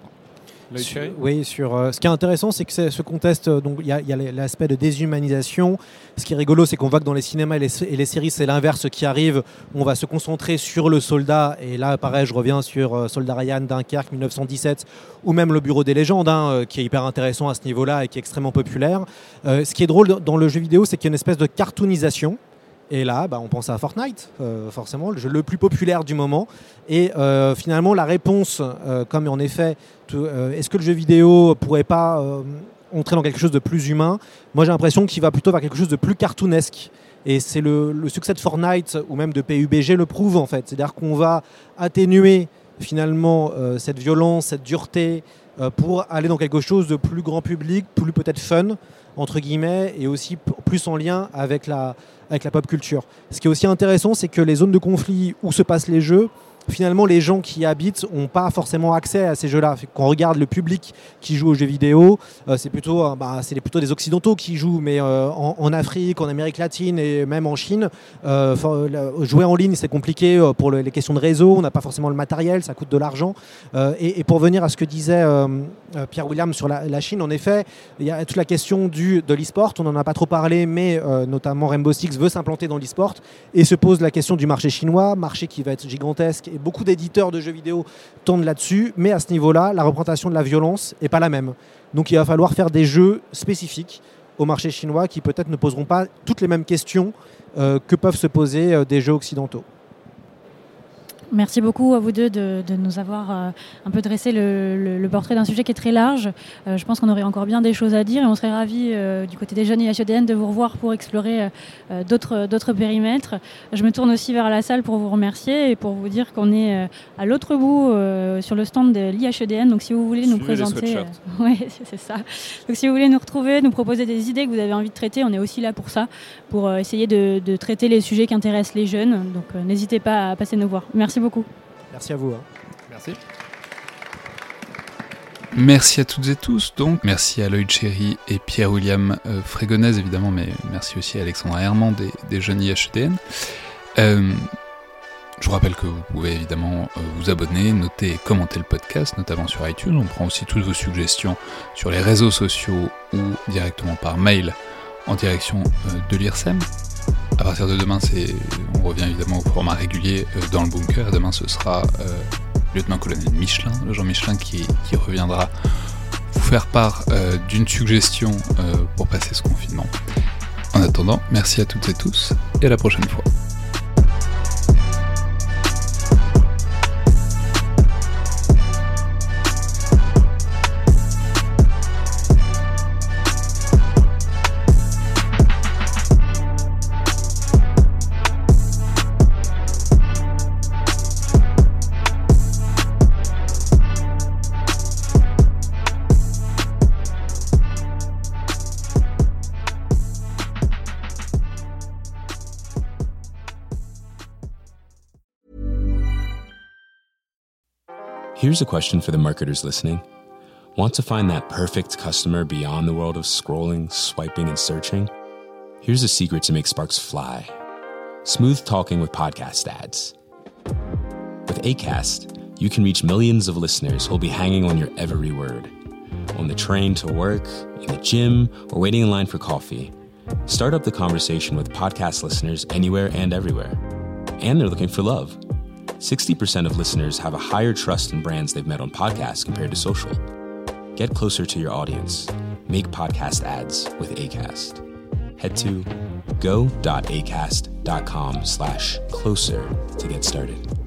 Sur, oui, sur, euh, ce qui est intéressant, c'est que c'est, ce contexte, donc il y, y a l'aspect de déshumanisation. Ce qui est rigolo, c'est qu'on voit que dans les cinémas et les, et les séries, c'est l'inverse qui arrive. On va se concentrer sur le soldat. Et là, pareil, je reviens sur euh, Soldat Ryan, Dunkerque, mille neuf cent dix-sept, ou même Le Bureau des légendes, hein, euh, qui est hyper intéressant à ce niveau-là et qui est extrêmement populaire. Euh, ce qui est drôle dans le jeu vidéo, c'est qu'il y a une espèce de cartoonisation. Et là, bah, on pense à Fortnite, euh, forcément, le jeu le plus populaire du moment. Et euh, finalement, la réponse, euh, comme en effet, tout, euh, est-ce que le jeu vidéo ne pourrait pas euh, entrer dans quelque chose de plus humain ? Moi, j'ai l'impression qu'il va plutôt vers quelque chose de plus cartoonesque. Et c'est le, le succès de Fortnite, ou même de P U B G, le prouve, en fait. C'est-à-dire qu'on va atténuer, finalement, euh, cette violence, cette dureté, euh, pour aller dans quelque chose de plus grand public, plus peut-être fun, entre guillemets, et aussi p- plus en lien avec la, avec la pop culture. Ce qui est aussi intéressant, c'est que les zones de conflit où se passent les jeux, finalement, les gens qui y habitent n'ont pas forcément accès à ces jeux-là. Quand on regarde le public qui joue aux jeux vidéo, euh, c'est, plutôt, euh, bah, c'est plutôt des Occidentaux qui jouent, mais euh, en, en Afrique, en Amérique latine et même en Chine, euh, jouer en ligne, c'est compliqué pour le, les questions de réseau, on n'a pas forcément le matériel, ça coûte de l'argent. Euh, et, et pour venir à ce que disait euh, Pierre William sur la, la Chine, en effet, il y a toute la question du, de l'e-sport, on n'en a pas trop parlé, mais euh, notamment Rainbow Six veut s'implanter dans l'e-sport, et se pose la question du marché chinois, marché qui va être gigantesque, et beaucoup d'éditeurs de jeux vidéo tournent là-dessus, mais à ce niveau-là, la représentation de la violence n'est pas la même. Donc il va falloir faire des jeux spécifiques au marché chinois qui peut-être ne poseront pas toutes les mêmes questions euh, que peuvent se poser euh, des jeux occidentaux. Merci beaucoup à vous deux de, de nous avoir euh, un peu dressé le, le, le portrait d'un sujet qui est très large. Euh, je pense qu'on aurait encore bien des choses à dire et on serait ravis euh, du côté des jeunes I H E D N de vous revoir pour explorer euh, d'autres, d'autres périmètres. Je me tourne aussi vers la salle pour vous remercier et pour vous dire qu'on est euh, à l'autre bout euh, sur le stand de l'I H E D N. Donc si vous voulez nous Suivez présenter... Euh, oui, c'est ça. Donc si vous voulez nous retrouver, nous proposer des idées que vous avez envie de traiter, on est aussi là pour ça, pour euh, essayer de, de traiter les sujets qui intéressent les jeunes. Donc euh, n'hésitez pas à passer nous voir. Merci beaucoup. Merci à vous. Hein. Merci. Merci à toutes et tous, donc. Merci à Lloyd Cherry et Pierre-William euh, Frégonèse, évidemment, mais merci aussi à Alexandra Herman des, des jeunes I H E D N. Euh, je vous rappelle que vous pouvez évidemment euh, vous abonner, noter et commenter le podcast, notamment sur iTunes. On prend aussi toutes vos suggestions sur les réseaux sociaux ou directement par mail en direction euh, de l'I R S E M. À partir de demain, c'est, on revient évidemment au format régulier euh, dans le bunker. Demain, ce sera euh, lieutenant-colonel Michelin, le Jean Michelin, qui, qui reviendra vous faire part euh, d'une suggestion euh, pour passer ce confinement. En attendant, merci à toutes et tous, et à la prochaine fois. Here's a question for the marketers listening. Want to find that perfect customer beyond the world of scrolling, swiping, and searching? Here's a secret to make sparks fly. Smooth talking with podcast ads. With Acast, you can reach millions of listeners who'll be hanging on your every word. On the train to work, in the gym, or waiting in line for coffee. Start up the conversation with podcast listeners anywhere and everywhere. And they're looking for love. sixty percent of listeners have a higher trust in brands they've met on podcasts compared to social. Get closer to your audience. Make podcast ads with Acast. Head to go.acast.com slash closer to get started.